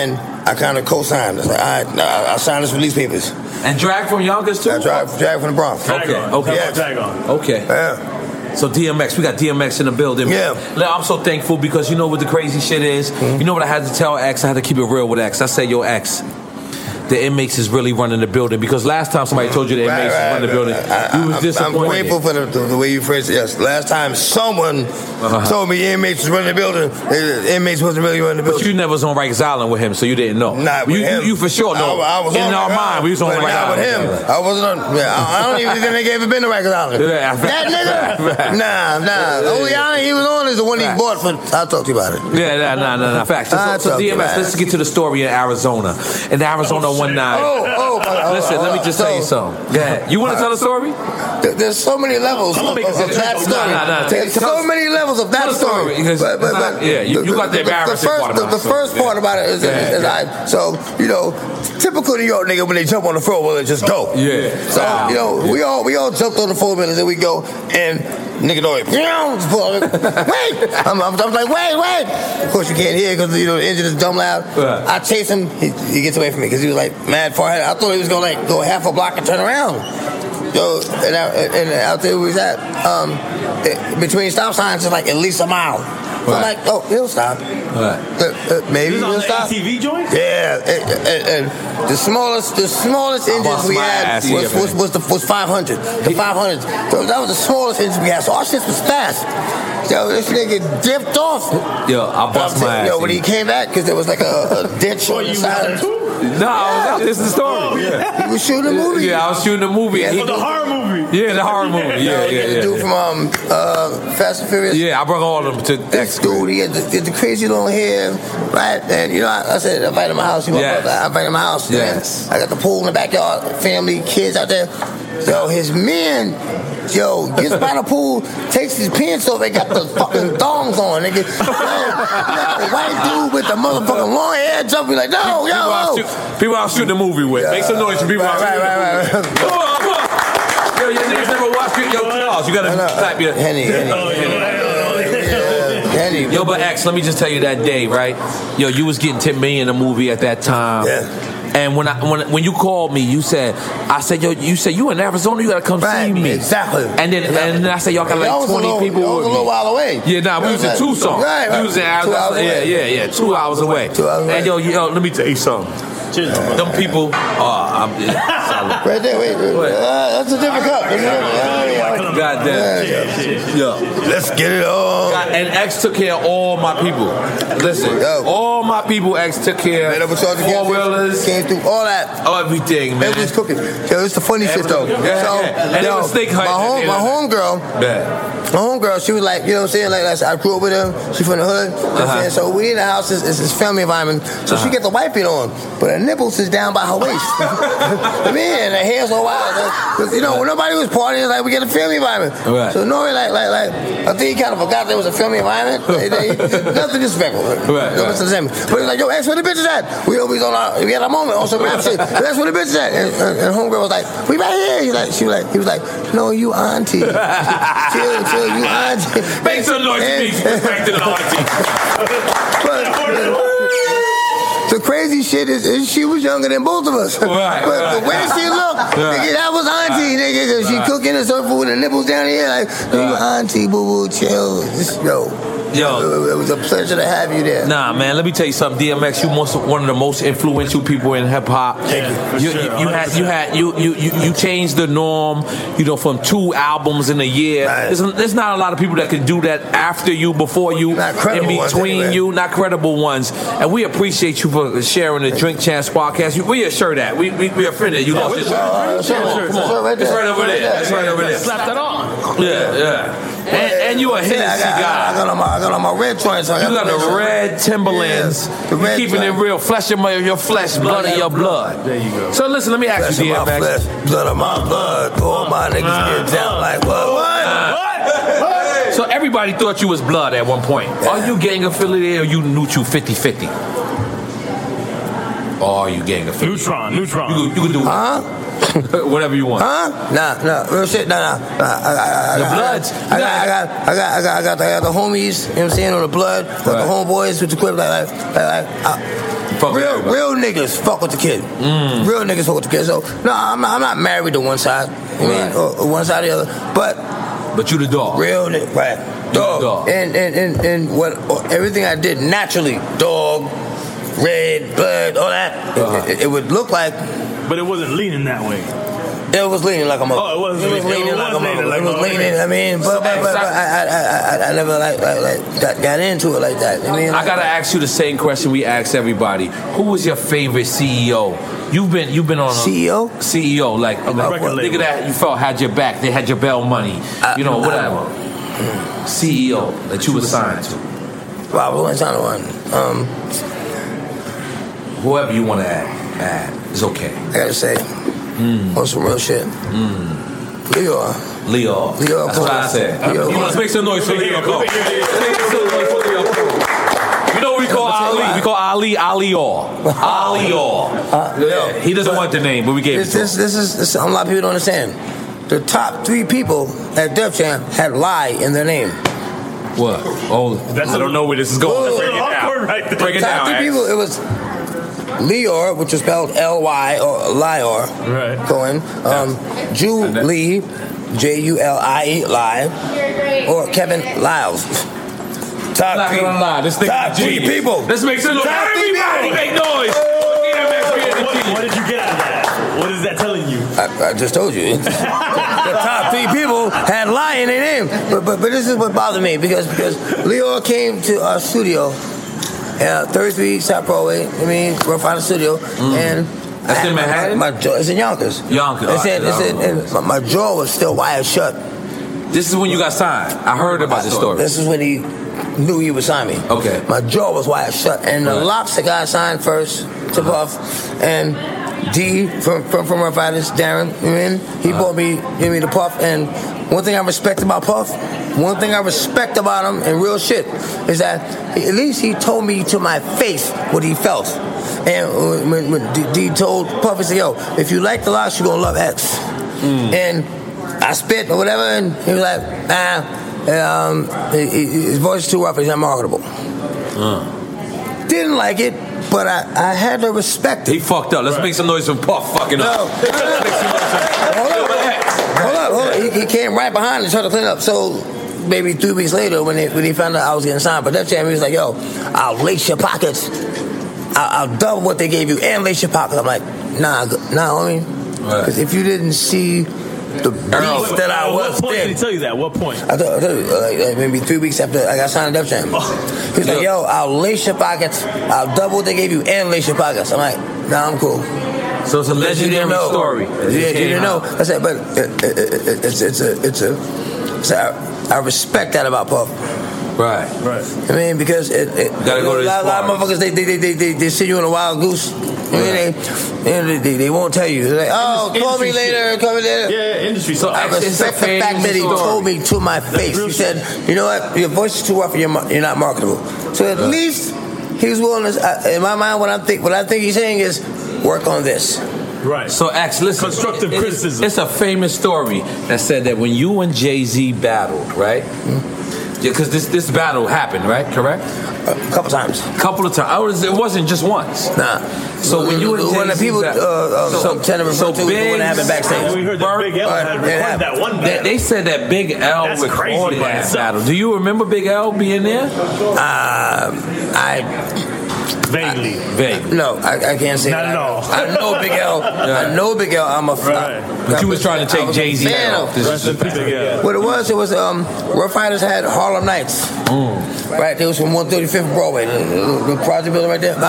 Speaker 2: I kind of co-signed. I was like, all right, I signed this release papers.
Speaker 3: And Drag from Yonkers too?
Speaker 2: I drag from the Bronx.
Speaker 3: Okay.
Speaker 2: Yes.
Speaker 3: Okay.
Speaker 2: Yeah.
Speaker 3: So DMX, we got DMX in the building.
Speaker 2: Yeah.
Speaker 3: I'm so thankful because you know what the crazy shit is?
Speaker 2: Mm-hmm.
Speaker 3: You know what I had to tell X? I had to keep it real with X. I said, yo, X, the inmates is really running the building. Because last time somebody told you the inmates is running the building, you was disappointed.
Speaker 2: I'm grateful for the way you phrased it. Yes. Last time someone told me inmates was running the building, the inmates wasn't really running the building.
Speaker 3: But you never was on Rikers Island with him, so you didn't know.
Speaker 2: Not with him.
Speaker 3: You for sure know.
Speaker 2: I was
Speaker 3: in
Speaker 2: on
Speaker 3: our
Speaker 2: Rikers
Speaker 3: mind, we was on
Speaker 2: Island,
Speaker 3: Rikers
Speaker 2: not
Speaker 3: Island.
Speaker 2: with him. I wasn't on. Yeah, I don't even think they ever been to Rikers Island.
Speaker 3: Yeah.
Speaker 2: That nigga. Nah. The only island he was on is the one he bought for. I'll talk to you about it.
Speaker 3: Yeah, nah. Facts. So DMX, let's get to the story in Arizona. In Arizona one night. Listen, let me just tell you something. Yeah. You want to tell the story?
Speaker 2: There's so many levels of that story. There's so many levels of that story. But
Speaker 3: you got the embarrassing part about it.
Speaker 2: The first part about it is so, you know, typical New York nigga when they jump on the 4-wheeler, just go.
Speaker 3: Yeah.
Speaker 2: So, you know, we all jumped on the 4-wheelers and we go, and nigga know it. Wait! I'm like, wait! Of course you can't hear because, you know, the engine is dumb loud.
Speaker 3: Right.
Speaker 2: I chase him. He gets away from me because he was like mad far ahead. I thought he was going to like go half a block and turn around. Yo, and out there we was at, between stop signs is like at least a mile. So I'm like, oh, he'll stop. Maybe he'll stop.
Speaker 5: ATV joint?
Speaker 2: Yeah, and the smallest engines we had was 500. The 500. So that was the smallest engine we had. So our shit was fast. So this nigga dipped off.
Speaker 3: Yo, I bust my ass.
Speaker 2: Yo, when he came back, because there was like a ditch on the side.
Speaker 3: No, this is the story.
Speaker 2: Yeah. He was shooting a movie.
Speaker 3: Yeah, I was shooting a movie.
Speaker 5: Yeah, the horror movie.
Speaker 3: Yeah, the horror movie. Yeah.
Speaker 2: The dude from Fast and Furious.
Speaker 3: Yeah, I brought all of them to
Speaker 2: this dude. He had the crazy long hair, right? And you know, I said, I invited him to my house. I invited him to my house.
Speaker 3: Yes.
Speaker 2: I got the pool in the backyard, family, kids out there. Yo, his man, gets by the pool, takes his pants off, they got the fucking thongs on, nigga. The white dude with the motherfucking long hair jumping like, no,
Speaker 3: people I was shooting a movie with. Make some noise for people I was shooting a movie with. Come on. Yo, your niggas never watched it. Yo, Charles, you gotta type your...
Speaker 2: Henny.
Speaker 3: Yo, but X, let me just tell you that day, right? Yo, you was getting $10 million a movie at that time.
Speaker 2: Yeah.
Speaker 3: And when you called me, you said, yo, you said you in Arizona, you gotta come see me.
Speaker 2: Exactly.
Speaker 3: And then I said, y'all got like 20 people with me.
Speaker 2: It was a little while away.
Speaker 3: Yeah, we was in Tucson.
Speaker 2: Right.
Speaker 3: We was in Arizona. Yeah, 2 hours away. 2 hours away. And yo, let me tell you something. Them people,
Speaker 2: right there, wait. That's a different cup.
Speaker 3: God damn. Yo,
Speaker 2: let's get it on.
Speaker 3: And X took care of all my people. Listen, all my people, X took care of 4-wheelers.
Speaker 2: Came through all that.
Speaker 3: Everything, man.
Speaker 2: It was cooking. Yo, it's the funny shit, though.
Speaker 3: And it was steak hunt.
Speaker 2: My homegirl, she was like, you know what I'm saying? Like, I grew up with her. She from the hood. You know what I'm saying? So we in the house, it's this family environment. So she get the white beat on. But her nipples is down by her waist. Man, her hair's so wild. You know, when nobody was partying, like, we get a family environment.
Speaker 3: Right.
Speaker 2: So Nori, I think he kind of forgot there was a family environment. Nothing disrespectful.
Speaker 3: Right.
Speaker 2: But it's like, yo, ask where the bitch is at. We had a moment on some rap shit. That's where the bitch is at. And homegirl was like, we right here. He was like, no, you auntie. Chill, you auntie.
Speaker 3: Make some noise, please. Respect to the auntie.
Speaker 2: The crazy shit is she was younger than both of us.
Speaker 3: Right,
Speaker 2: but the way she looked, nigga, that was auntie, nigga. Cause she cooking and so with the nipples down here, like, you auntie, boo boo, chill. Yo, it was a pleasure to have you there.
Speaker 3: Nah, man, let me tell you something. DMX, you one of the most influential people in hip hop. You changed the norm. You know, from 2 albums in a year. Right. There's not a lot of people that can do that after you, before you, in between you, not credible ones. And we appreciate you for sharing the Drink Champs podcast. We assure that. We offended you. Lost your shirt.
Speaker 2: It's right over there.
Speaker 3: It's right over there.
Speaker 5: Slap that on.
Speaker 3: Yeah. And you a Hennessy guy.
Speaker 2: I got on my red joints.
Speaker 3: You got the red Timberlands. You keeping it real. Flesh of your flesh, blood of your blood.
Speaker 5: There you go.
Speaker 3: So listen, let me ask you, DMX.
Speaker 2: Flesh, blood of my blood. All my niggas get down like what?
Speaker 3: So everybody thought you was blood at one point. Are you gang affiliated or you Neutral 50-50? Or are you gang affiliated?
Speaker 5: Neutron.
Speaker 3: You can do whatever you want.
Speaker 2: Nah. Real shit. Nah.
Speaker 3: The Bloods.
Speaker 2: I got the homies. You know what I'm saying, on the blood. Got the homeboys with the clip. real niggas fuck with the kid. Real niggas fuck with the kid. So no, I'm not married to one side. You mean or one side or the other. But
Speaker 3: you the dog.
Speaker 2: Real nigga, right? Dog. And what everything I did naturally, dog, red, blood, all that. It would look like,
Speaker 5: but it wasn't leaning that way.
Speaker 2: It was leaning like a mother.
Speaker 5: Oh, it was
Speaker 2: leaning like a mother. It was leaning. I mean, but I never got into it like that. I mean,
Speaker 3: I gotta ask you the same question we asked everybody. Who was your favorite CEO? You've been on a CEO, like nigga that you felt had your back. They had your bail money. Whatever. CEO that you were signed to.
Speaker 2: Well, I wasn't signed to one.
Speaker 3: Whoever you want to add, it's okay.
Speaker 2: I gotta say. On some real shit. Leo.
Speaker 3: That's what I said. Let's make some noise for Leo. You know what we call Ali? We call Ali Alior. He doesn't want the name, but we gave it to him.
Speaker 2: This is a lot of people don't understand. The top 3 people at Def Jam had lie in their name.
Speaker 3: What? Oh, I don't know where this is going. Break it down.
Speaker 2: Top 3 people. It was Lior, which is spelled L-Y or Lior,
Speaker 5: right?
Speaker 2: Cohen, Julie, Julie, Lie, or Kevin Lyles. Top 3 people.
Speaker 3: Let's make some noise. Everybody make noise.
Speaker 5: What did you get out of that? What is that telling you?
Speaker 2: I just told you. The top 3 people had lie in their name. But this is what bothered me because Lior came to our studio. 33 South Broadway. Rough Island Studio, and
Speaker 3: that's in Manhattan.
Speaker 2: It's in Yonkers. And my jaw was still wired shut.
Speaker 3: This is when you got signed. I heard about this story.
Speaker 2: This is when he knew he would sign me.
Speaker 3: Okay.
Speaker 2: My jaw was wired shut, and the Lobster guy signed first to Puff, and D from Rough Island, Darren. He brought me the Puff, and one thing I respect about Puff. One thing I respect about him, and real shit, is that at least he told me to my face what he felt. And when D told Puff, he said, yo, if you like the Locks, you're going to love X. And I spit or whatever, and he was like, his voice is too rough, he's not marketable. Didn't like it, but I had to respect it.
Speaker 3: He fucked up. Let's make some noise from Puff fucking up.
Speaker 2: Hold up. He came right behind and tried to clean up. So maybe 3 weeks later, when he found out I was getting signed for Def Jam, he was like, yo, I'll lace your pockets. I'll double what they gave you and lace your pockets. I'm like, nah, because if you didn't see the beast that I was
Speaker 5: what point
Speaker 2: then.
Speaker 5: Did he tell you that? What point?
Speaker 2: I told you, like maybe 3 weeks after I got signed to Def Jam. He's like, yo, I'll lace your pockets. I'll double what they gave you and lace your pockets. I'm like, nah, I'm cool.
Speaker 3: So it's a legendary story.
Speaker 2: Yeah, you didn't know. I said, but I respect that about Puff.
Speaker 3: Right.
Speaker 2: Because
Speaker 3: gotta go to
Speaker 2: a lot of motherfuckers they see you in a wild goose. They won't tell you. They're like, call me later.
Speaker 5: Yeah, industry.
Speaker 2: So I respect the fact that he told me to my face. He said, you know what, your voice is too rough and you're not marketable. So at least he was willing to, in my mind, what I think he's saying is, work on this.
Speaker 5: Right.
Speaker 3: So, X, listen.
Speaker 5: Constructive criticism.
Speaker 3: It's a famous story that said that when you and Jay-Z battled, right? Because this battle happened, right? Correct?
Speaker 2: A couple times.
Speaker 3: It wasn't just once.
Speaker 2: Nah.
Speaker 3: So when you and Jay-Z
Speaker 2: when the people tend to refer to what happened backstage.
Speaker 5: We heard that Big L had recorded that one battle.
Speaker 3: They said that Big L recorded that battle. Do you remember Big L being there?
Speaker 5: Vaguely.
Speaker 2: No, I can't say
Speaker 5: not
Speaker 2: that.
Speaker 5: At all.
Speaker 2: I know Big L. I know Big L. I'm a fan.
Speaker 3: But you was trying to take Jay-Z off.
Speaker 2: What it was Rough Riders had Harlem Nights. Right, they was from 135th Broadway, the project building right there.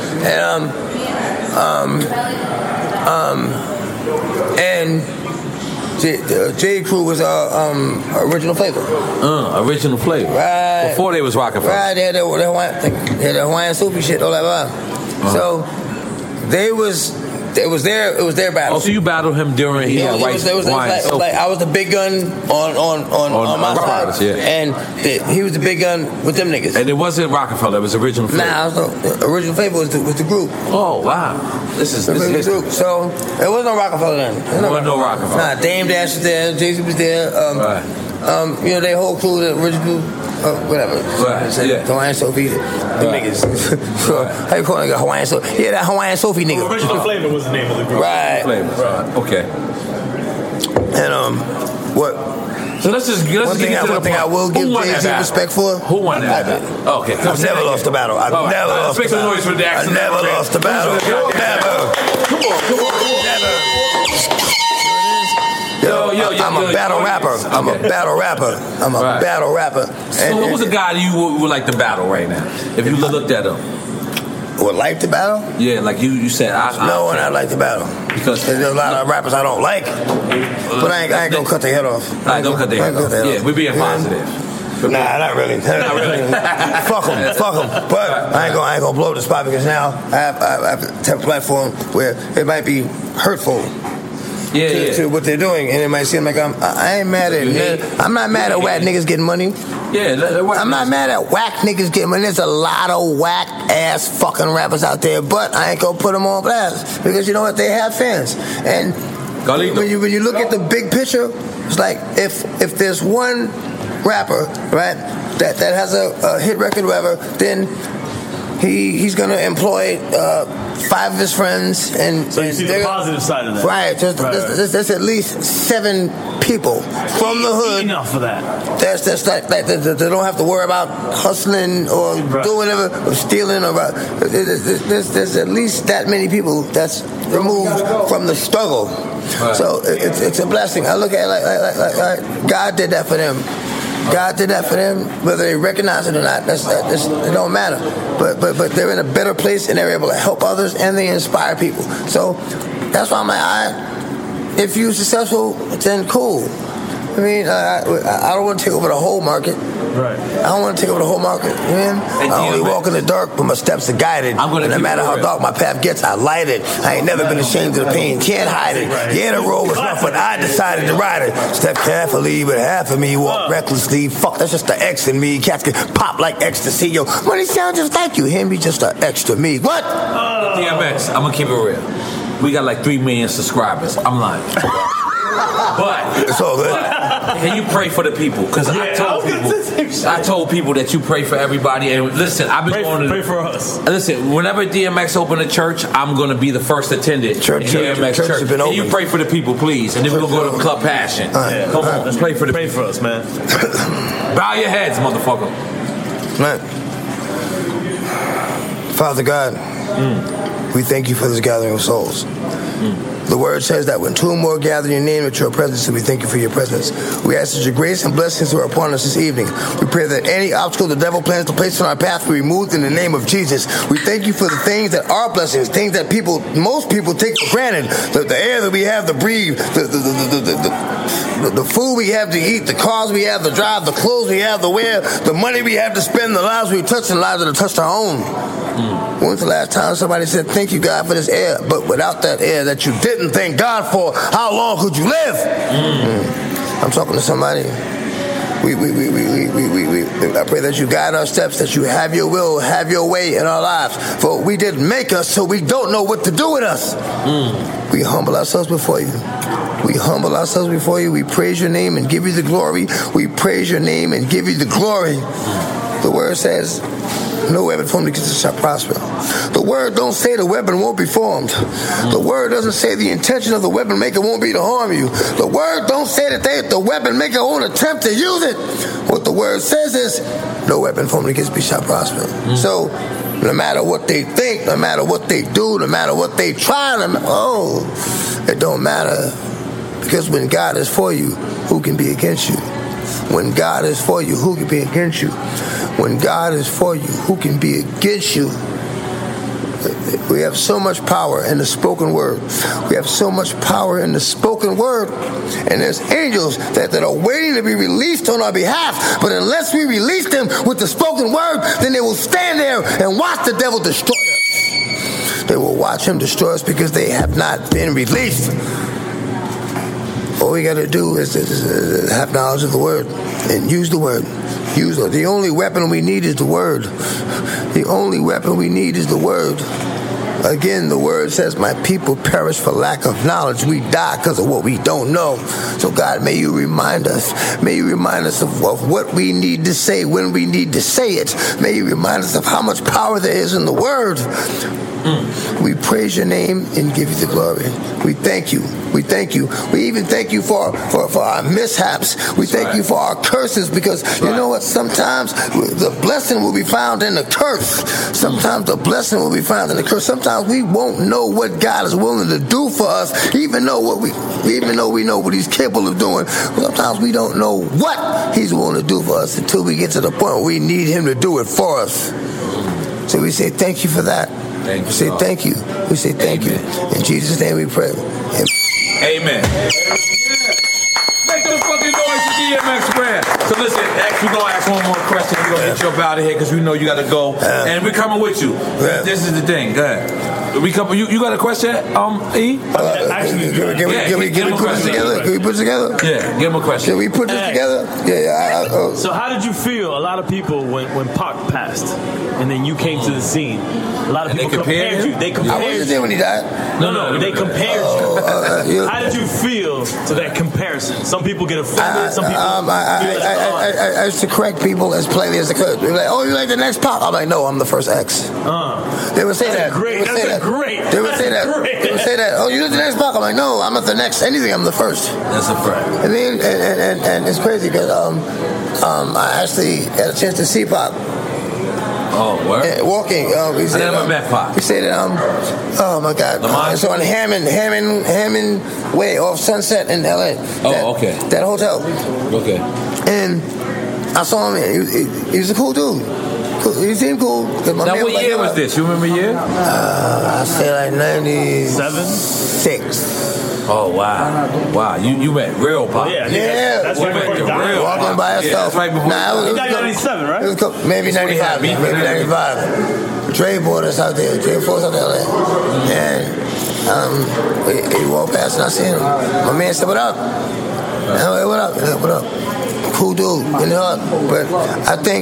Speaker 2: And J. Crew was Original Flavor.
Speaker 3: Original Flavor.
Speaker 2: Right.
Speaker 3: Before they was Rockefeller.
Speaker 2: Right, they had the Hawaiian Soupy shit, all that blah. So it was their battle.
Speaker 3: Oh, so you battled him during
Speaker 2: I was the big gun on my side, and he was the big gun with them niggas.
Speaker 3: And it wasn't Rockefeller; it was Original Flavor.
Speaker 2: Original Flavor was the group.
Speaker 3: Oh wow, this is
Speaker 2: the group. So it wasn't no Rockefeller then.
Speaker 3: There wasn't no Rockefeller.
Speaker 2: Nah, Dame Dash was there, Jay-Z was there. Their whole crew, the original. whatever.
Speaker 3: Right. Yeah.
Speaker 2: Hawaiian Sophie. The niggas. How you call a nigga Hawaiian Sophie? Yeah, that Hawaiian Sophie nigga.
Speaker 5: Original Flavor was the name of the group.
Speaker 2: Right.
Speaker 3: Right. Okay.
Speaker 2: And what?
Speaker 3: So let's just get
Speaker 2: one thing I will give Jay-Z respect for.
Speaker 3: Who won that battle? Okay.
Speaker 2: I've never lost a battle. I've never lost a battle. I've never lost a battle. Never.
Speaker 3: Come on.
Speaker 2: Never. Yo, I'm a battle rapper. I'm a battle rapper.
Speaker 3: So who's the guy you would like to battle right now? If you looked at him.
Speaker 2: Would like to battle?
Speaker 3: Yeah, like you said.
Speaker 2: No one I'd like to battle. Because there's a lot of rappers I don't like. But I ain't gonna cut their head off.
Speaker 3: Don't cut their head off. Yeah, we're being positive.
Speaker 2: Nah, not really. Fuck them. But I ain't gonna blow the spot because now I have a platform where it might be hurtful. To what they're doing, and it might seem like I ain't mad at it. I'm not mad at whack niggas getting money.
Speaker 3: Yeah,
Speaker 2: I'm not mad at whack niggas getting money. There's a lot of whack ass fucking rappers out there, but I ain't gonna put them on blast because you know what? They have fans. And when you look at the big picture, it's like if there's one rapper, right, that has a hit record or whatever, then he's gonna employ 5 of his friends, and
Speaker 5: so you see the positive side of that,
Speaker 2: right? There's at least 7 people from the hood.
Speaker 5: Enough for that.
Speaker 2: That's like they don't have to worry about hustling or doing whatever, or stealing or there's at least that many people that's removed from the struggle. Right. So it's a blessing. I look at it like God did that for them. God did that for them, whether they recognize it or not. It don't matter. But they're in a better place and they're able to help others and they inspire people. So that's why I'm like, if you're successful, then cool. I mean, I don't want to take over the whole market.
Speaker 5: Right.
Speaker 2: I don't want to take over the whole market. Man, I only walk in the dark, but my steps are guided. And no matter how dark my path gets, I light it. I ain't never been ashamed of the pain. Can't hide it. Yeah, the road was rough, but I decided to ride it. Step carefully, but half of me walk recklessly. Fuck, that's just the X in me. Cats can pop like ecstasy. Yo, money sound just like you. Him be just an extra me. What?
Speaker 3: DMX, I'm gonna keep it real. We got like 3 million subscribers. I'm lying. But
Speaker 2: it's all good.
Speaker 3: Can you pray for the people? Because I told people that you pray for everybody. And listen, I've been
Speaker 5: pray for us.
Speaker 3: Listen, whenever DMX open a church, I'm going to be the first attendant. Church has been open. Can you pray for the people, please? And then we're going to go to Club Passion. Come on, let's pray for the people.
Speaker 5: Pray for us, man.
Speaker 3: Bow your heads, motherfucker.
Speaker 2: Man. Father God, we thank you for this gathering of souls. The word says that when 2 or more gather in your name at your presence, and we thank you for your presence. We ask that your grace and blessings are upon us this evening. We pray that any obstacle the devil plans to place on our path be removed in the name of Jesus. We thank you for the things that are blessings, things that most people take for granted. The air that we have to breathe, the food we have to eat, the cars we have to drive, the clothes we have to wear, the money we have to spend, the lives we touch, and the lives that have touched our own. When's the last time somebody said, thank you, God, for this air? But without that air that you didn't thank God for, how long could you live? I'm talking to somebody. I pray that you guide our steps, that you have your will, have your way in our lives. For we didn't make us, so we don't know what to do with us. We humble ourselves before you. We humble ourselves before you. We praise your name and give you the glory. We praise your name and give you the glory. The word says, no weapon formed against us shall prosper. The word don't say the weapon won't be formed. The word doesn't say the intention of the weapon maker won't be to harm you. The word don't say that the weapon maker won't attempt to use it. What the word says is, no weapon formed against me shall prosper. So, no matter what they think, no matter what they do, no matter what they try, it don't matter. Because when God is for you, who can be against you? When God is for you, who can be against you? When God is for you, who can be against you? We have so much power in the spoken word. We have so much power in the spoken word. And there's angels that are waiting to be released on our behalf. But unless we release them with the spoken word, then they will stand there and watch the devil destroy us. They will watch him destroy us because they have not been released. All we got to do is have knowledge of the word and use the word. The only weapon we need is the word. The only weapon we need is the word. Again, the word says, my people perish for lack of knowledge. We die because of what we don't know. So God, may you remind us. May you remind us of what we need to say when we need to say it. May you remind us of how much power there is in the word. We praise your name and give you the glory. We thank you. We thank you. We even thank you for our mishaps. We thank you for our curses, because you know what? Sometimes the blessing will be found in the curse. Sometimes the blessing will be found in the curse. Sometimes we won't know what God is willing to do for us, even though we know what he's capable of doing. Sometimes we don't know what he's willing to do for us until we get to the point where we need him to do it for us. So we say thank you for that. We say thank you. We say thank you. In Jesus' name we pray.
Speaker 3: Amen. Make the fucking noise for DMX Brand. So listen, X, we're going to ask one more question. We're going to get you up out of here because we know you got to go. And we're coming with you. This is the thing. Go ahead. You got a question, E?
Speaker 2: Can we put this together? Can we put it together?
Speaker 3: Yeah, give him a question.
Speaker 2: Can we put this together? Yeah.
Speaker 5: So how did you feel? A lot of people, when Pac passed, and then you came to the scene, a lot of people compared you. They compared you.
Speaker 2: I wasn't there when he died.
Speaker 5: No, they compared you. How did you feel to that comparison? Some people get offended. Some people.
Speaker 2: I used to correct people as plainly as I could. They were like, "Oh, you like the next Pac?" I'm like, "No, I'm the first X." They would say that.
Speaker 5: Great. They
Speaker 2: would say that. "Oh, you like the next Pac?" I'm like, "No, I'm not the next anything. I'm the first."
Speaker 3: That's a fact.
Speaker 2: I mean, and it's crazy because I actually had a chance to see Pac.
Speaker 3: Oh, where?
Speaker 2: Walking.
Speaker 3: I never met Pac.
Speaker 2: He said, oh my God. It's on Hammond Way off Sunset in LA.
Speaker 3: Okay.
Speaker 2: That hotel.
Speaker 3: Okay.
Speaker 2: And I saw him. He was a cool dude. He seemed cool.
Speaker 3: Now, what year was this? You remember year?
Speaker 2: I say like 96.
Speaker 3: Oh, wow. You met real Pac.
Speaker 2: Yeah.
Speaker 5: That's right before he died.
Speaker 2: Walking by himself.
Speaker 3: Right before
Speaker 5: he died in 97, right?
Speaker 2: Maybe 95. Maybe 95. Dre brought us out there. Dre brought us out there. And he walked past and I seen him. My man said, "What up?" And I'm like, "What up?" "What up?" Cool dude, you know. But I think,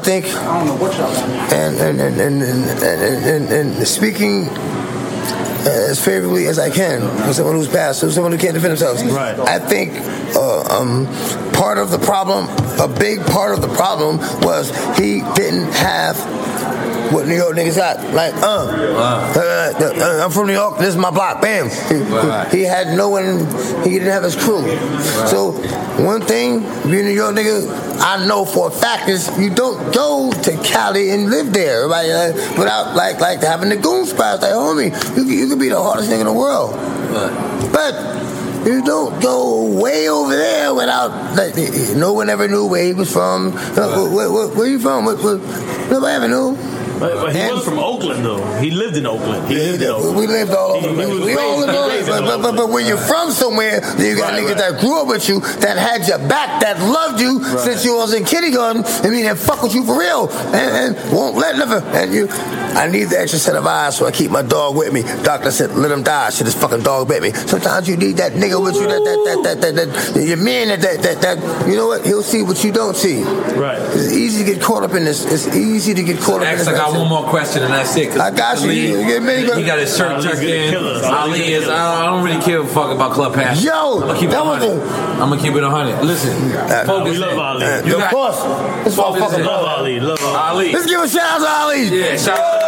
Speaker 2: and speaking as favorably as I can for someone who's passed, for someone who can't defend themselves.
Speaker 5: Right.
Speaker 2: I think part of the problem, a big part of the problem, was he didn't have what New York niggas got. Like, I'm from New York, this is my block, bam. He had no one, he didn't have his crew. So one thing, being a New York nigga, I know for a fact is you don't go to Cali and live there, right? Without like having the goon spots. Like, homie, you could be the hardest nigga in the world. But you don't go way over there without, like, no one ever knew where he was from. Where you from? Nobody ever knew.
Speaker 5: But he was from Oakland, though. He lived in Oakland. We lived all over the place.
Speaker 2: We all lived all over the place. But when you're from somewhere, you got niggas that grew up with you, that had your back, that loved you since you was in kindergarten. I mean, that fuck with you for real, and won't let nothing. And I need the extra set of eyes, so I keep my dog with me. Doctor said, "Let him die." Shit, this fucking dog bit me. Sometimes you need that nigga with you, that your man, that you know what? He'll see what you don't see.
Speaker 5: Right.
Speaker 2: It's easy to get caught up in this. It's easy to get caught up in this.
Speaker 3: I got one more question and that's it.
Speaker 2: I got you.
Speaker 3: He got his shirt tucked in. Ali is. I don't really care a fuck about Club Passion.
Speaker 2: Yo,
Speaker 3: I'm gonna keep it 100. I'm gonna keep it 100. Listen, focus.
Speaker 5: We love Ali.
Speaker 2: Of course. This motherfucker
Speaker 5: love Ali. Love Ali.
Speaker 2: Let's give a shout out to Ali.
Speaker 3: Yeah, shout out.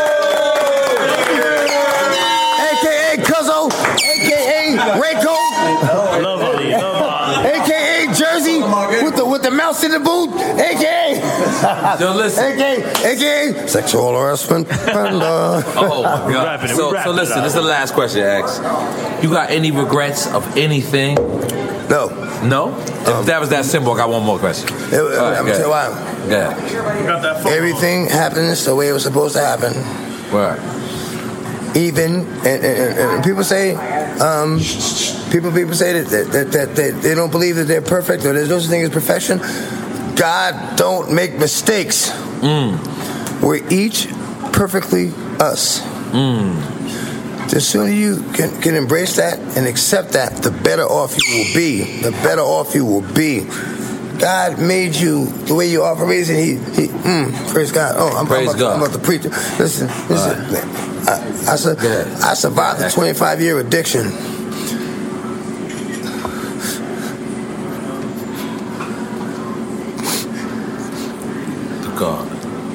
Speaker 2: AKA Cuzzo, AKA Rayco.
Speaker 5: Love Ali.
Speaker 2: AKA Jersey with the mouse in the boot. AKA.
Speaker 3: Yo, listen.
Speaker 2: AKA sexual harassment.
Speaker 3: Oh my God. So listen, this is the last question, X. You got any regrets of anything?
Speaker 2: No.
Speaker 3: If that was that simple, I got one more question.
Speaker 2: I'm gonna tell you why.
Speaker 3: Yeah.
Speaker 2: Everything happens the way it was supposed to happen.
Speaker 3: Right.
Speaker 2: Even and people say people say that they don't believe that they're perfect or there's no such thing as perfection. God don't make mistakes. We're each perfectly us. The sooner you can embrace that and accept that, the better off you will be. The better off you will be. God made you the way you are for a reason. Praise God. Oh, I'm about to preach. Listen. Right. I survived a 25-year addiction.
Speaker 3: God.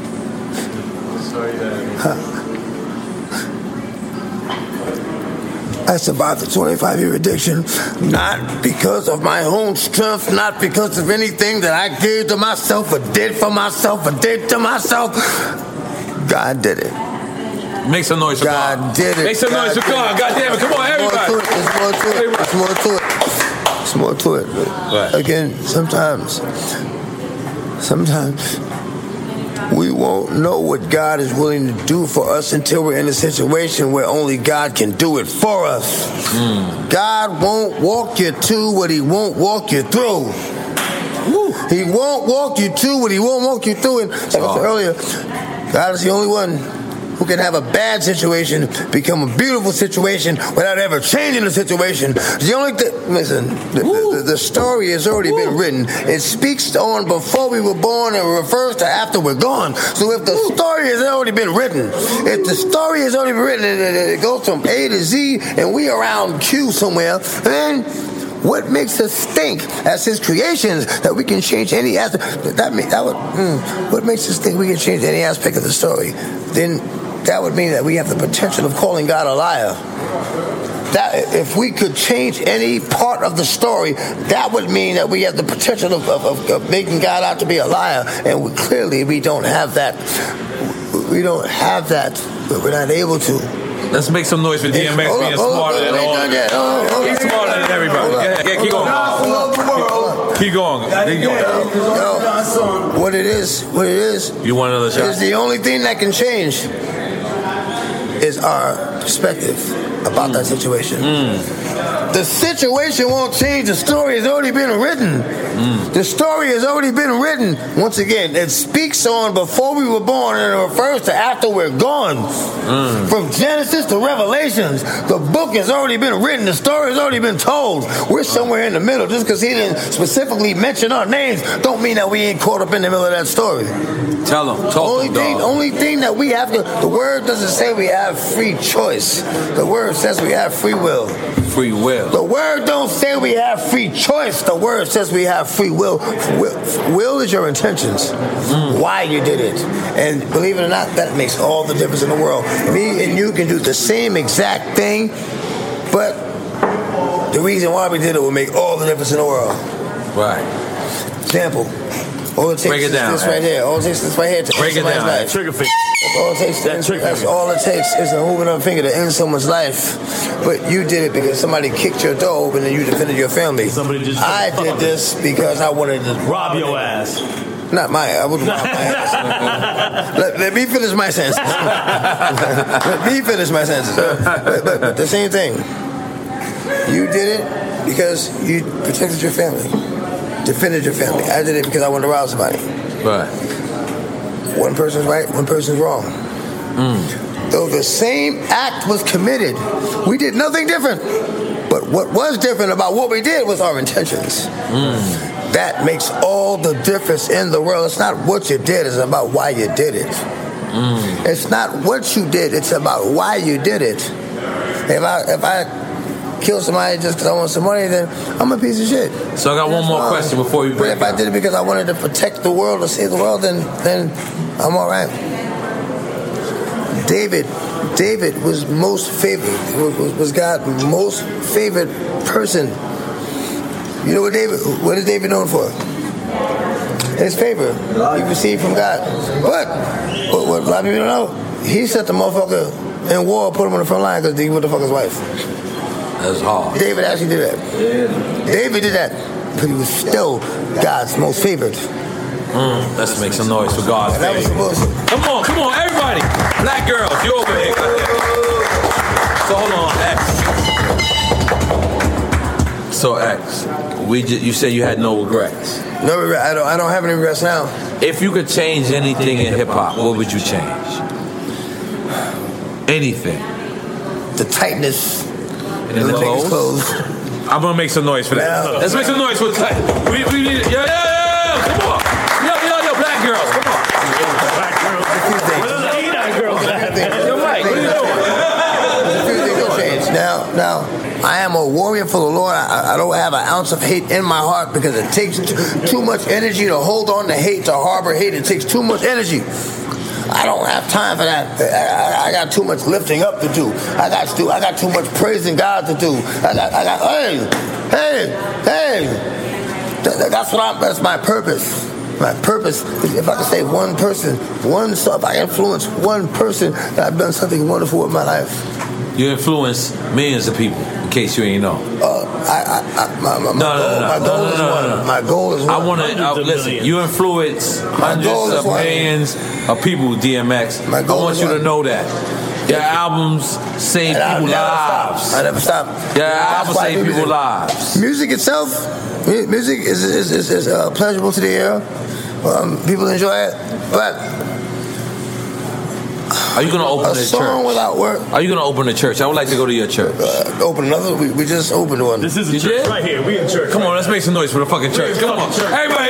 Speaker 2: I survived a 25-year addiction, not because of my own strength, not because of anything that I gave to myself or did for myself or did to myself. God did it.
Speaker 3: Make some noise for God.
Speaker 2: God did it.
Speaker 3: Make some noise for God. God damn it. Come on, everybody.
Speaker 2: There's more to it. Right. Again, sometimes we won't know what God is willing to do for us until we're in a situation where only God can do it for us. God won't walk you to what he won't walk you through. He won't walk you to what he won't walk you through. And like I said earlier, God is the only one who can have a bad situation become a beautiful situation without ever changing the situation. The only thing, listen, the story has already been written. It speaks on before we were born and refers to after we're gone. So if the story has already been written, and it goes from A to Z, and we around Q somewhere, then what makes us think, as his creations, that we can change any aspect? What makes us think we can change any aspect of the story? Then that would mean that we have the potential of calling God a liar. That if we could change any part of the story, that would mean that we have the potential of making God out to be a liar. And clearly we don't have that. We don't have that. We're not able to.
Speaker 3: Let's make some noise for DMX being smarter than all. He's smarter than everybody. Yeah, keep going. Keep going.
Speaker 2: What it is.
Speaker 3: You want another shot?
Speaker 2: Is the only thing that can change is our perspective about that situation. The situation won't change. The story has already been written. The story has already been written. Once again, it speaks on before we were born and it refers to after we're gone. From Genesis to Revelations, the book has already been written. The story has already been told. We're somewhere in the middle. Just because he didn't specifically mention our names don't mean that we ain't caught up in the middle of that story.
Speaker 3: Tell him.
Speaker 2: Only thing that we have to, the word doesn't say we have free choice. The word says we have free will.
Speaker 3: Free will.
Speaker 2: The word don't say we have free choice. The word says we have free will. Will is your intentions. Why you did it. And believe it or not, that makes all the difference in the world. Me and you can do the same exact thing, but the reason why we did it will make all the difference in the world.
Speaker 3: Right.
Speaker 2: Example. All it takes is this right here. All it takes is this right here to
Speaker 3: break it down.
Speaker 2: Life.
Speaker 5: Trigger finger.
Speaker 2: That's all it takes is a moving up finger to end someone's life. But you did it because somebody kicked your door open and you defended your family. I did this because I wanted to
Speaker 5: rob your ass.
Speaker 2: Not I wouldn't rob my ass. Let me finish my sentence. But the same thing. You did it because you protected your family. Defended your family. I did it because I wanted to rob somebody.
Speaker 3: Right.
Speaker 2: One person's right, one person's wrong. Though the same act was committed, we did nothing different. But what was different about what we did was our intentions. That makes all the difference in the world. It's not what you did, it's about why you did it. It's not what you did, it's about why you did it. If I kill somebody just because I want some money, then I'm a piece of shit.
Speaker 3: So I got one more question before you break.
Speaker 2: But if I did it because I wanted to protect the world or save the world, then I'm all right. David was most favored. Was God's most favored person. You know what is David known for? His favor he received from God. But what a lot of people don't know, he set the motherfucker in war, put him on the front line because he wanted to fuck his wife.
Speaker 3: That's hard.
Speaker 2: David actually did that. David did that, but he was still God's most favored.
Speaker 3: Let's make some noise for God.
Speaker 2: That was bullshit.
Speaker 3: Come on, everybody. Black girls, you over here. So hold on, X. So X, you said you had no regrets.
Speaker 2: No regret. I don't have any regrets now.
Speaker 3: If you could change anything in hip hop, what would you change? Anything.
Speaker 2: The tightness.
Speaker 3: In the clothes? I'm gonna make some noise for that. Let's make some noise for the tight. We need it. Yeah.
Speaker 2: warrior for the Lord. I don't have an ounce of hate in my heart because it takes too much energy to hold on to hate, to harbor hate. It takes too much energy. I don't have time for that. I got too much lifting up to do. I got too much praising God to do. Hey. That's my purpose. My purpose is if I can save one person, if I influence one person, that I've done something wonderful with my life.
Speaker 3: You influence millions of people, in case you ain't know.
Speaker 2: My goal is one.
Speaker 3: I want to listen. You influence hundreds of millions of people, DMX. I want you to know that. Your albums save people's lives.
Speaker 2: I never stop.
Speaker 3: Your albums save people's lives.
Speaker 2: Music itself, music is pleasurable to the ear. People enjoy it, but
Speaker 3: are you going to open a church?
Speaker 2: Song without work.
Speaker 3: Are you going to open a church? I would like to go to your church.
Speaker 2: Open another? We just opened one.
Speaker 5: This is a church right here. We in church.
Speaker 3: Come on, let's make some noise for the fucking church. Come on, everybody.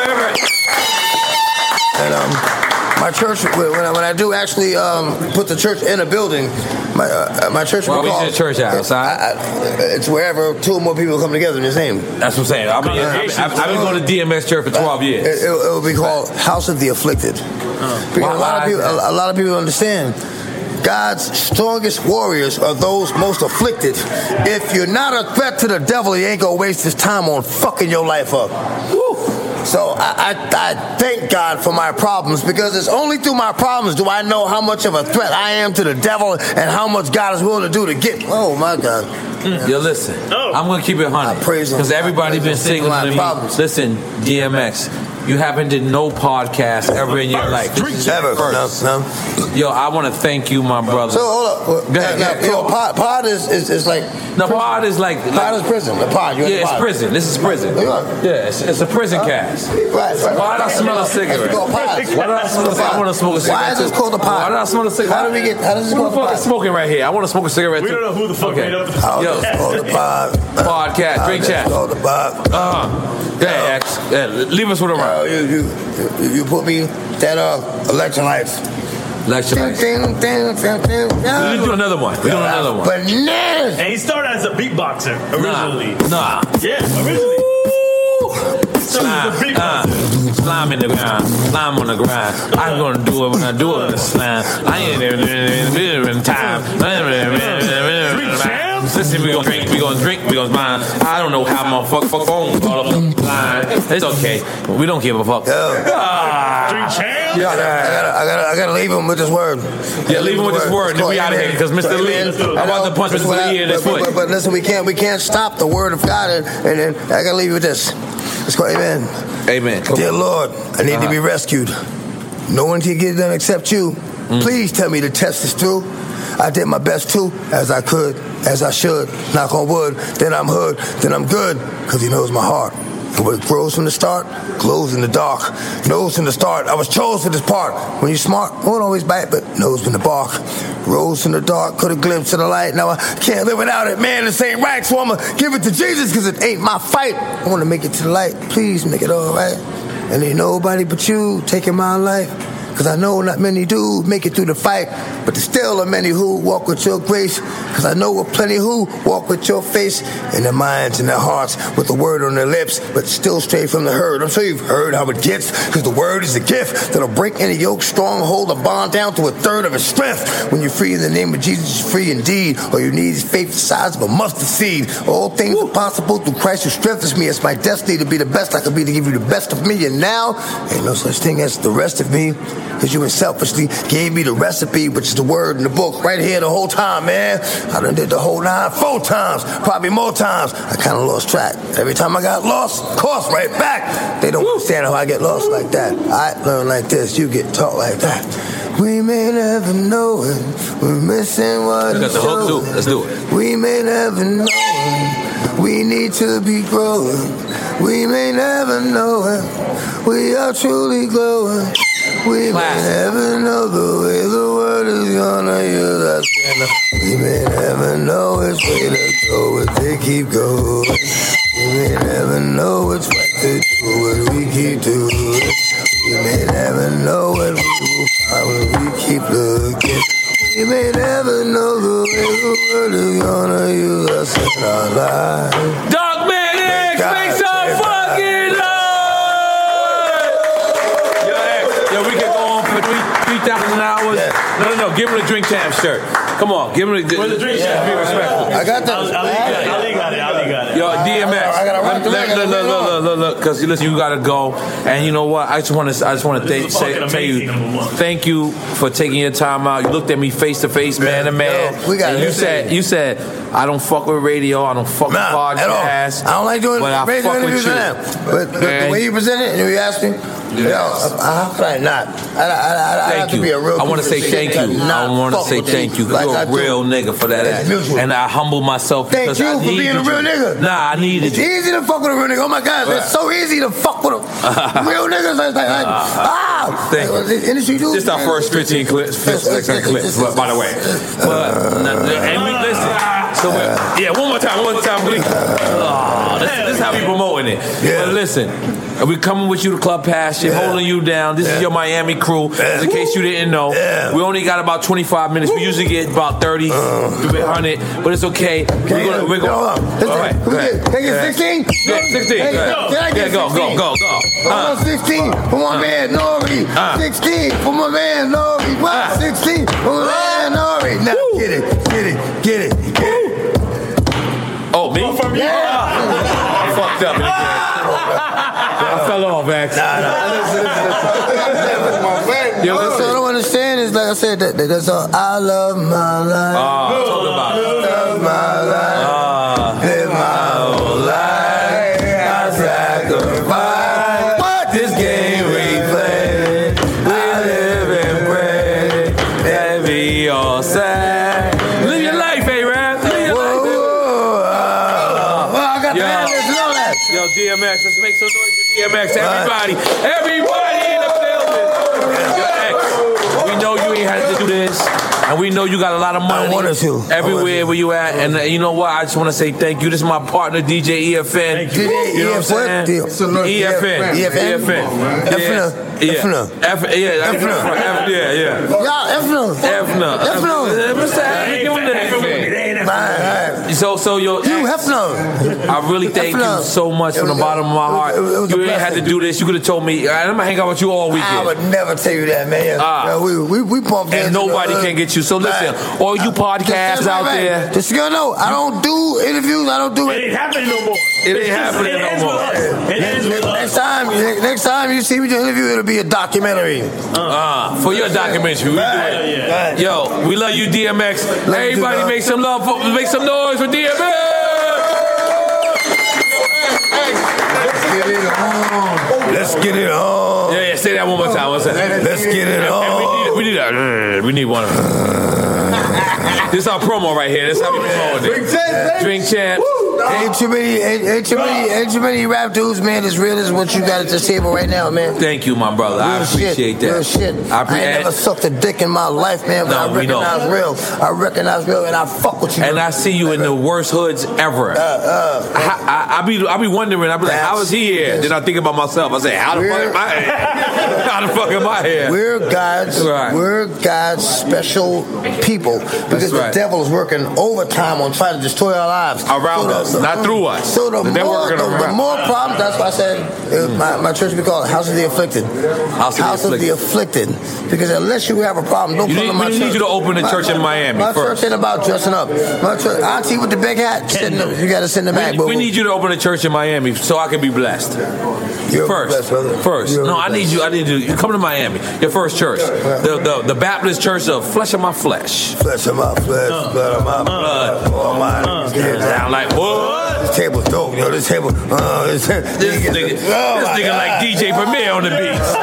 Speaker 2: And my church, when I do actually put the church in a building, my church.
Speaker 3: Well, we did church outside.
Speaker 2: It's wherever two or more people come together in His name.
Speaker 3: That's what I'm saying. I've been going to DMX church for 12 years.
Speaker 2: It will be called House of the Afflicted. Because a lot of people understand. God's strongest warriors are those most afflicted. If you're not a threat to the devil, he ain't gonna waste his time on fucking your life up. So I thank God for my problems, because it's only through my problems do I know how much of a threat I am to the devil and how much God is willing to do to get. Oh my God.
Speaker 3: Yo, listen. I'm gonna keep it 100. Because everybody been singing to me. Listen, DMX. You haven't did no podcast ever in your life.
Speaker 2: Ever. No.
Speaker 3: Yo, I want to thank you, my brother.
Speaker 2: So hold up. Pod is like.
Speaker 3: No, pod is like.
Speaker 2: Pod is prison. The pod.
Speaker 3: It's prison. This is prison. Yeah, it's a prison cast.
Speaker 2: Right.
Speaker 3: Why did I smell a cigarette? Why did I smell a cigarette? I want to smoke a cigarette.
Speaker 2: Why is this called a pod?
Speaker 3: Why did I smell a cigarette?
Speaker 2: How does this called a pod?
Speaker 3: Smoking right here. I want to smoke a cigarette too.
Speaker 5: We don't know who the fuck made up.
Speaker 2: Yo, it's called the pod.
Speaker 3: Podcast. Drink chat.
Speaker 2: It's called the pod.
Speaker 3: Yeah, X. Leave us with a round.
Speaker 2: You put me that electrolytes.
Speaker 3: Let's do another one.
Speaker 2: Bananas.
Speaker 5: And he started as a beatboxer originally.
Speaker 3: Nah.
Speaker 5: Yeah, originally.
Speaker 3: Slime in the ground, slime on the grind. I'm gonna do it when I do it in the slime. I ain't even in time. Listen, we gonna drink, we gonna mind. I don't know how my fuck phone all up the line. It's okay. We don't give a fuck.
Speaker 2: I gotta leave him with this word.
Speaker 3: Yeah, leave him with this word. Then we out of here because Mr. Lee, I'm about to punch Mr. Lee in his foot.
Speaker 2: But listen, we can't stop the word of God, and then I gotta leave you with this. Let's go, amen.
Speaker 3: Amen.
Speaker 2: Dear Lord, I need to be rescued. No one can get it done except you. Please tell me to test this through. I did my best too, as I could, as I should. Knock on wood, then I'm hood, then I'm good, because he knows my heart. And what grows from the start, glows in the dark. Knows from the start, I was chose for this part. When you're smart, won't always bite, but knows when to bark. Rose from the dark, caught a glimpse of the light. Now I can't live without it, man, this ain't right. So I'ma give it to Jesus, because it ain't my fight. I want to make it to the light, please make it all right. And ain't nobody but you taking my life. Because I know not many do make it through the fight, but there's still are many who walk with your grace. Because I know of plenty who walk with your face in their minds and their hearts with the word on their lips, but still straight from the herd. I'm sure you've heard how it gets, because the word is a gift that'll break any yoke, stronghold, or bond down to a third of its strength. When you're free in the name of Jesus, you're free indeed. All you need is faith the size of a mustard seed. All things are possible through Christ who strengthens me. It's my destiny to be the best I can be, to give you the best of me. And now, ain't no such thing as the rest of me. Because you unselfishly gave me the recipe, which is the word in the book right here the whole time, man. I done did the whole 9 4 times, probably more times. I kind of lost track. Every time I got lost, course, right back. They don't understand how I get lost like that. I learn like this, you get taught like that. We may never know it. We're missing what
Speaker 3: it's showing. Let's do it.
Speaker 2: We may never know it. We need to be growing. We may never know it. We are truly glowing. We may never know the way the world is gonna use us. We may never know which way to go if they keep going. We may never know which way to do what we keep doing. We may never know what we will find when we keep looking. We may never know the way the really gonna use us in our lives.
Speaker 3: Dark Man X, make some fucking noise! Yo, we can go on for 3,000 hours. Yeah. No, give him the Drink Champ shirt. Come on, give him the Drink Champ. Be respectful.
Speaker 2: I got that.
Speaker 5: Ali got it.
Speaker 3: Yo, DMX. Look, because listen, you gotta go, and you know what? I just want to tell you, thank you for taking your time out. You looked at me face to face, man to man. You said, I don't fuck with radio. I don't fuck with podcasts.
Speaker 2: I don't like doing radio interviews now. But the way you present it, and you asked me. How could I not? I have to be a real.
Speaker 3: I want to say thank you. I want to say thank you. You're a real nigga for that act. And I humble myself.
Speaker 2: Thank you for being a real nigga.
Speaker 3: Nah, I needed
Speaker 2: you. It's easy to fuck with a real nigga. Oh my God, it's so easy to fuck with a real niggas.
Speaker 3: Thank you.
Speaker 2: Industry dude.
Speaker 3: Just our first 15 clips, by the way. And we listen. So one more time, please. This is how we promoting it. But listen. We're coming with you to Club Passion, holding you down. This is your Miami crew. In case you didn't know, we only got about 25 minutes. We usually get about 30, 100, but it's okay. We're going. All right.
Speaker 2: Can I get 16?
Speaker 3: Yeah, 16.
Speaker 2: Can I get 16?
Speaker 3: Go.
Speaker 2: 16 for my man Nori. 16 for my man Nori. 16 for my man Nori. Now get it.
Speaker 3: Oh, me? I fucked up. I fell off, Max.
Speaker 2: What I don't understand is, like I said, that's all. I love my life.
Speaker 3: Talk about it.
Speaker 2: Love my life. Live my whole life. I sacrifice. What? This game we play. I live and pray that we all sad.
Speaker 3: Live your life, A-Rap. Live your life, baby.
Speaker 2: I got the handles and all that.
Speaker 3: Yo, DMX, let's make some noise for DMX. Everybody in the building. Yo, X, we know you ain't had to do this, and we know you got a lot of money everywhere where you at. And you know what? I just want to say thank you. This is my partner, DJ EFN. You know what I'm saying? EFN. So yo, I really thank you so much from the bottom of my heart. You ain't had to do this. You could have told me. I'm gonna hang out with you all weekend.
Speaker 2: I would never tell you that, man. We pumped
Speaker 3: and nobody can get you. So listen, all you podcasts out there.
Speaker 2: Just so you know, I don't do interviews. I don't do it.
Speaker 5: It ain't happening no more.
Speaker 2: Next time you see me do an interview, it'll be a documentary.
Speaker 3: For your documentary, we do it. Yo, we love you, DMX. Everybody, make some love, make some noise for DMX.
Speaker 2: Let's get it on.
Speaker 3: Yeah, say that one more time. Let's
Speaker 2: get it on.
Speaker 3: We need that. We need one. This is our promo right here. This is how we promote it. Drink Champ.
Speaker 2: Ain't too many rap dudes, man, as real as what you got at this table right now, man.
Speaker 3: Thank you, my brother. I appreciate that.
Speaker 2: Real shit. I ain't never sucked a dick in my life, man, but I recognize real. I recognize real, and I fuck with you.
Speaker 3: And I see you in the worst hoods ever. I be wondering. I be like, how is he here? Then I think about myself. I say, how the fuck am I here? How the fuck am I here?
Speaker 2: We're God's special people because the devil's working overtime on trying to destroy our lives
Speaker 3: around us. Not through us.
Speaker 2: So the more problems, that's why I said my church would be called House of the Afflicted. House of the Afflicted. Because unless you have a problem, don't come to my church.
Speaker 3: We need you to open a church in Miami
Speaker 2: my
Speaker 3: first.
Speaker 2: Church ain't about dressing up. My church, auntie with the big hat, you got to sit in the back.
Speaker 3: We need you to open a church in Miami so I can be blessed. First. No, I need you. You come to Miami. Your first church. The Baptist Church of Flesh of My Flesh.
Speaker 2: Flesh of my flesh, blood of my blood. Oh my.
Speaker 3: Sound like what?
Speaker 2: This table's dope, yo. This table. This
Speaker 3: nigga like DJ Premier on the beats.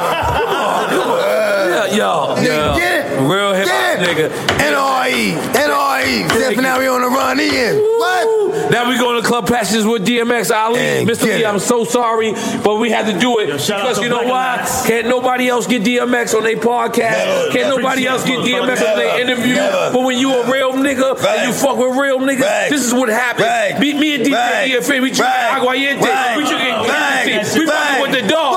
Speaker 3: Yo.
Speaker 2: Get it?
Speaker 3: Real hip hop nigga.
Speaker 2: NRE. Now we on the run in. What?
Speaker 3: Now we going to Club Passions with DMX Ali. Mr. Lee, I'm so sorry, but we had to do it. Because you know why? Can't nobody else get DMX on their podcast. Can't nobody else get DMX on their interview. But when you a real nigga and you fuck with real niggas, this is what happens. Beat me and DJ EFN. We drinking Aguayente. We drinking Hennessy. We fucking with the dog.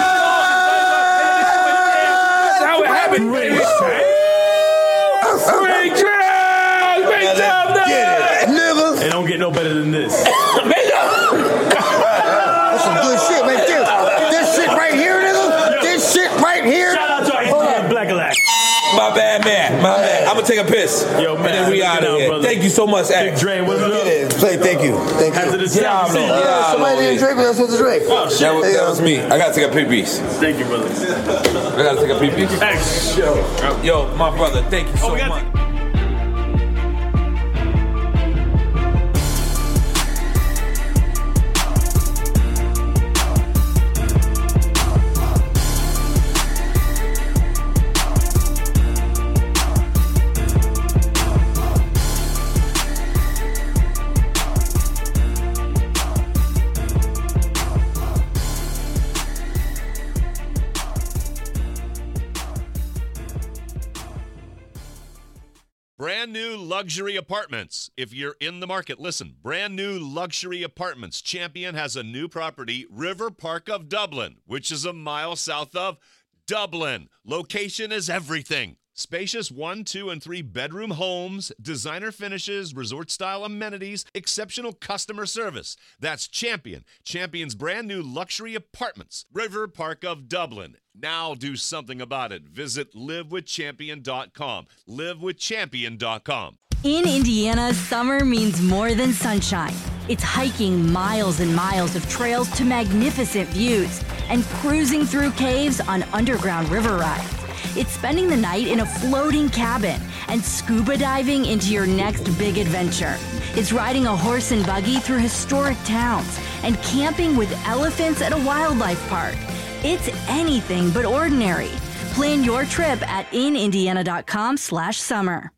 Speaker 3: That's how it happened. Big Trash! Big time now!
Speaker 5: better than this.
Speaker 2: That's some good shit right there. This shit right here, nigga. This shit right here.
Speaker 5: Shout out to our Black Alack.
Speaker 3: My bad, man. My bad. I'm gonna take a piss.
Speaker 5: Yo, man.
Speaker 3: And then we out of here. Thank you so much, X.
Speaker 5: Big Dre, what's up?
Speaker 2: Thank you.
Speaker 5: Hazardous
Speaker 3: Diablo.
Speaker 2: Somebody didn't drink, but that's what the drink.
Speaker 5: Oh, shit.
Speaker 3: That was me. I gotta take a pee-piece.
Speaker 5: Thank you, brother.
Speaker 3: I gotta take a pee-piece.
Speaker 5: Thanks.
Speaker 3: Yo, my brother, thank you so much.
Speaker 1: Brand new luxury apartments. If you're in the market, listen. Brand new luxury apartments. Champion has a new property, River Park of Dublin, which is a mile south of Dublin. Location is everything. Spacious 1, 2, and 3 bedroom homes, designer finishes, resort-style amenities, exceptional customer service. That's Champion. Champion's brand new luxury apartments, River Park of Dublin. Now do something about it. Visit livewithchampion.com. Livewithchampion.com.
Speaker 7: In Indiana, summer means more than sunshine. It's hiking miles and miles of trails to magnificent views and cruising through caves on underground river rides. It's spending the night in a floating cabin and scuba diving into your next big adventure. It's riding a horse and buggy through historic towns and camping with elephants at a wildlife park. It's anything but ordinary. Plan your trip at inindiana.com/summer.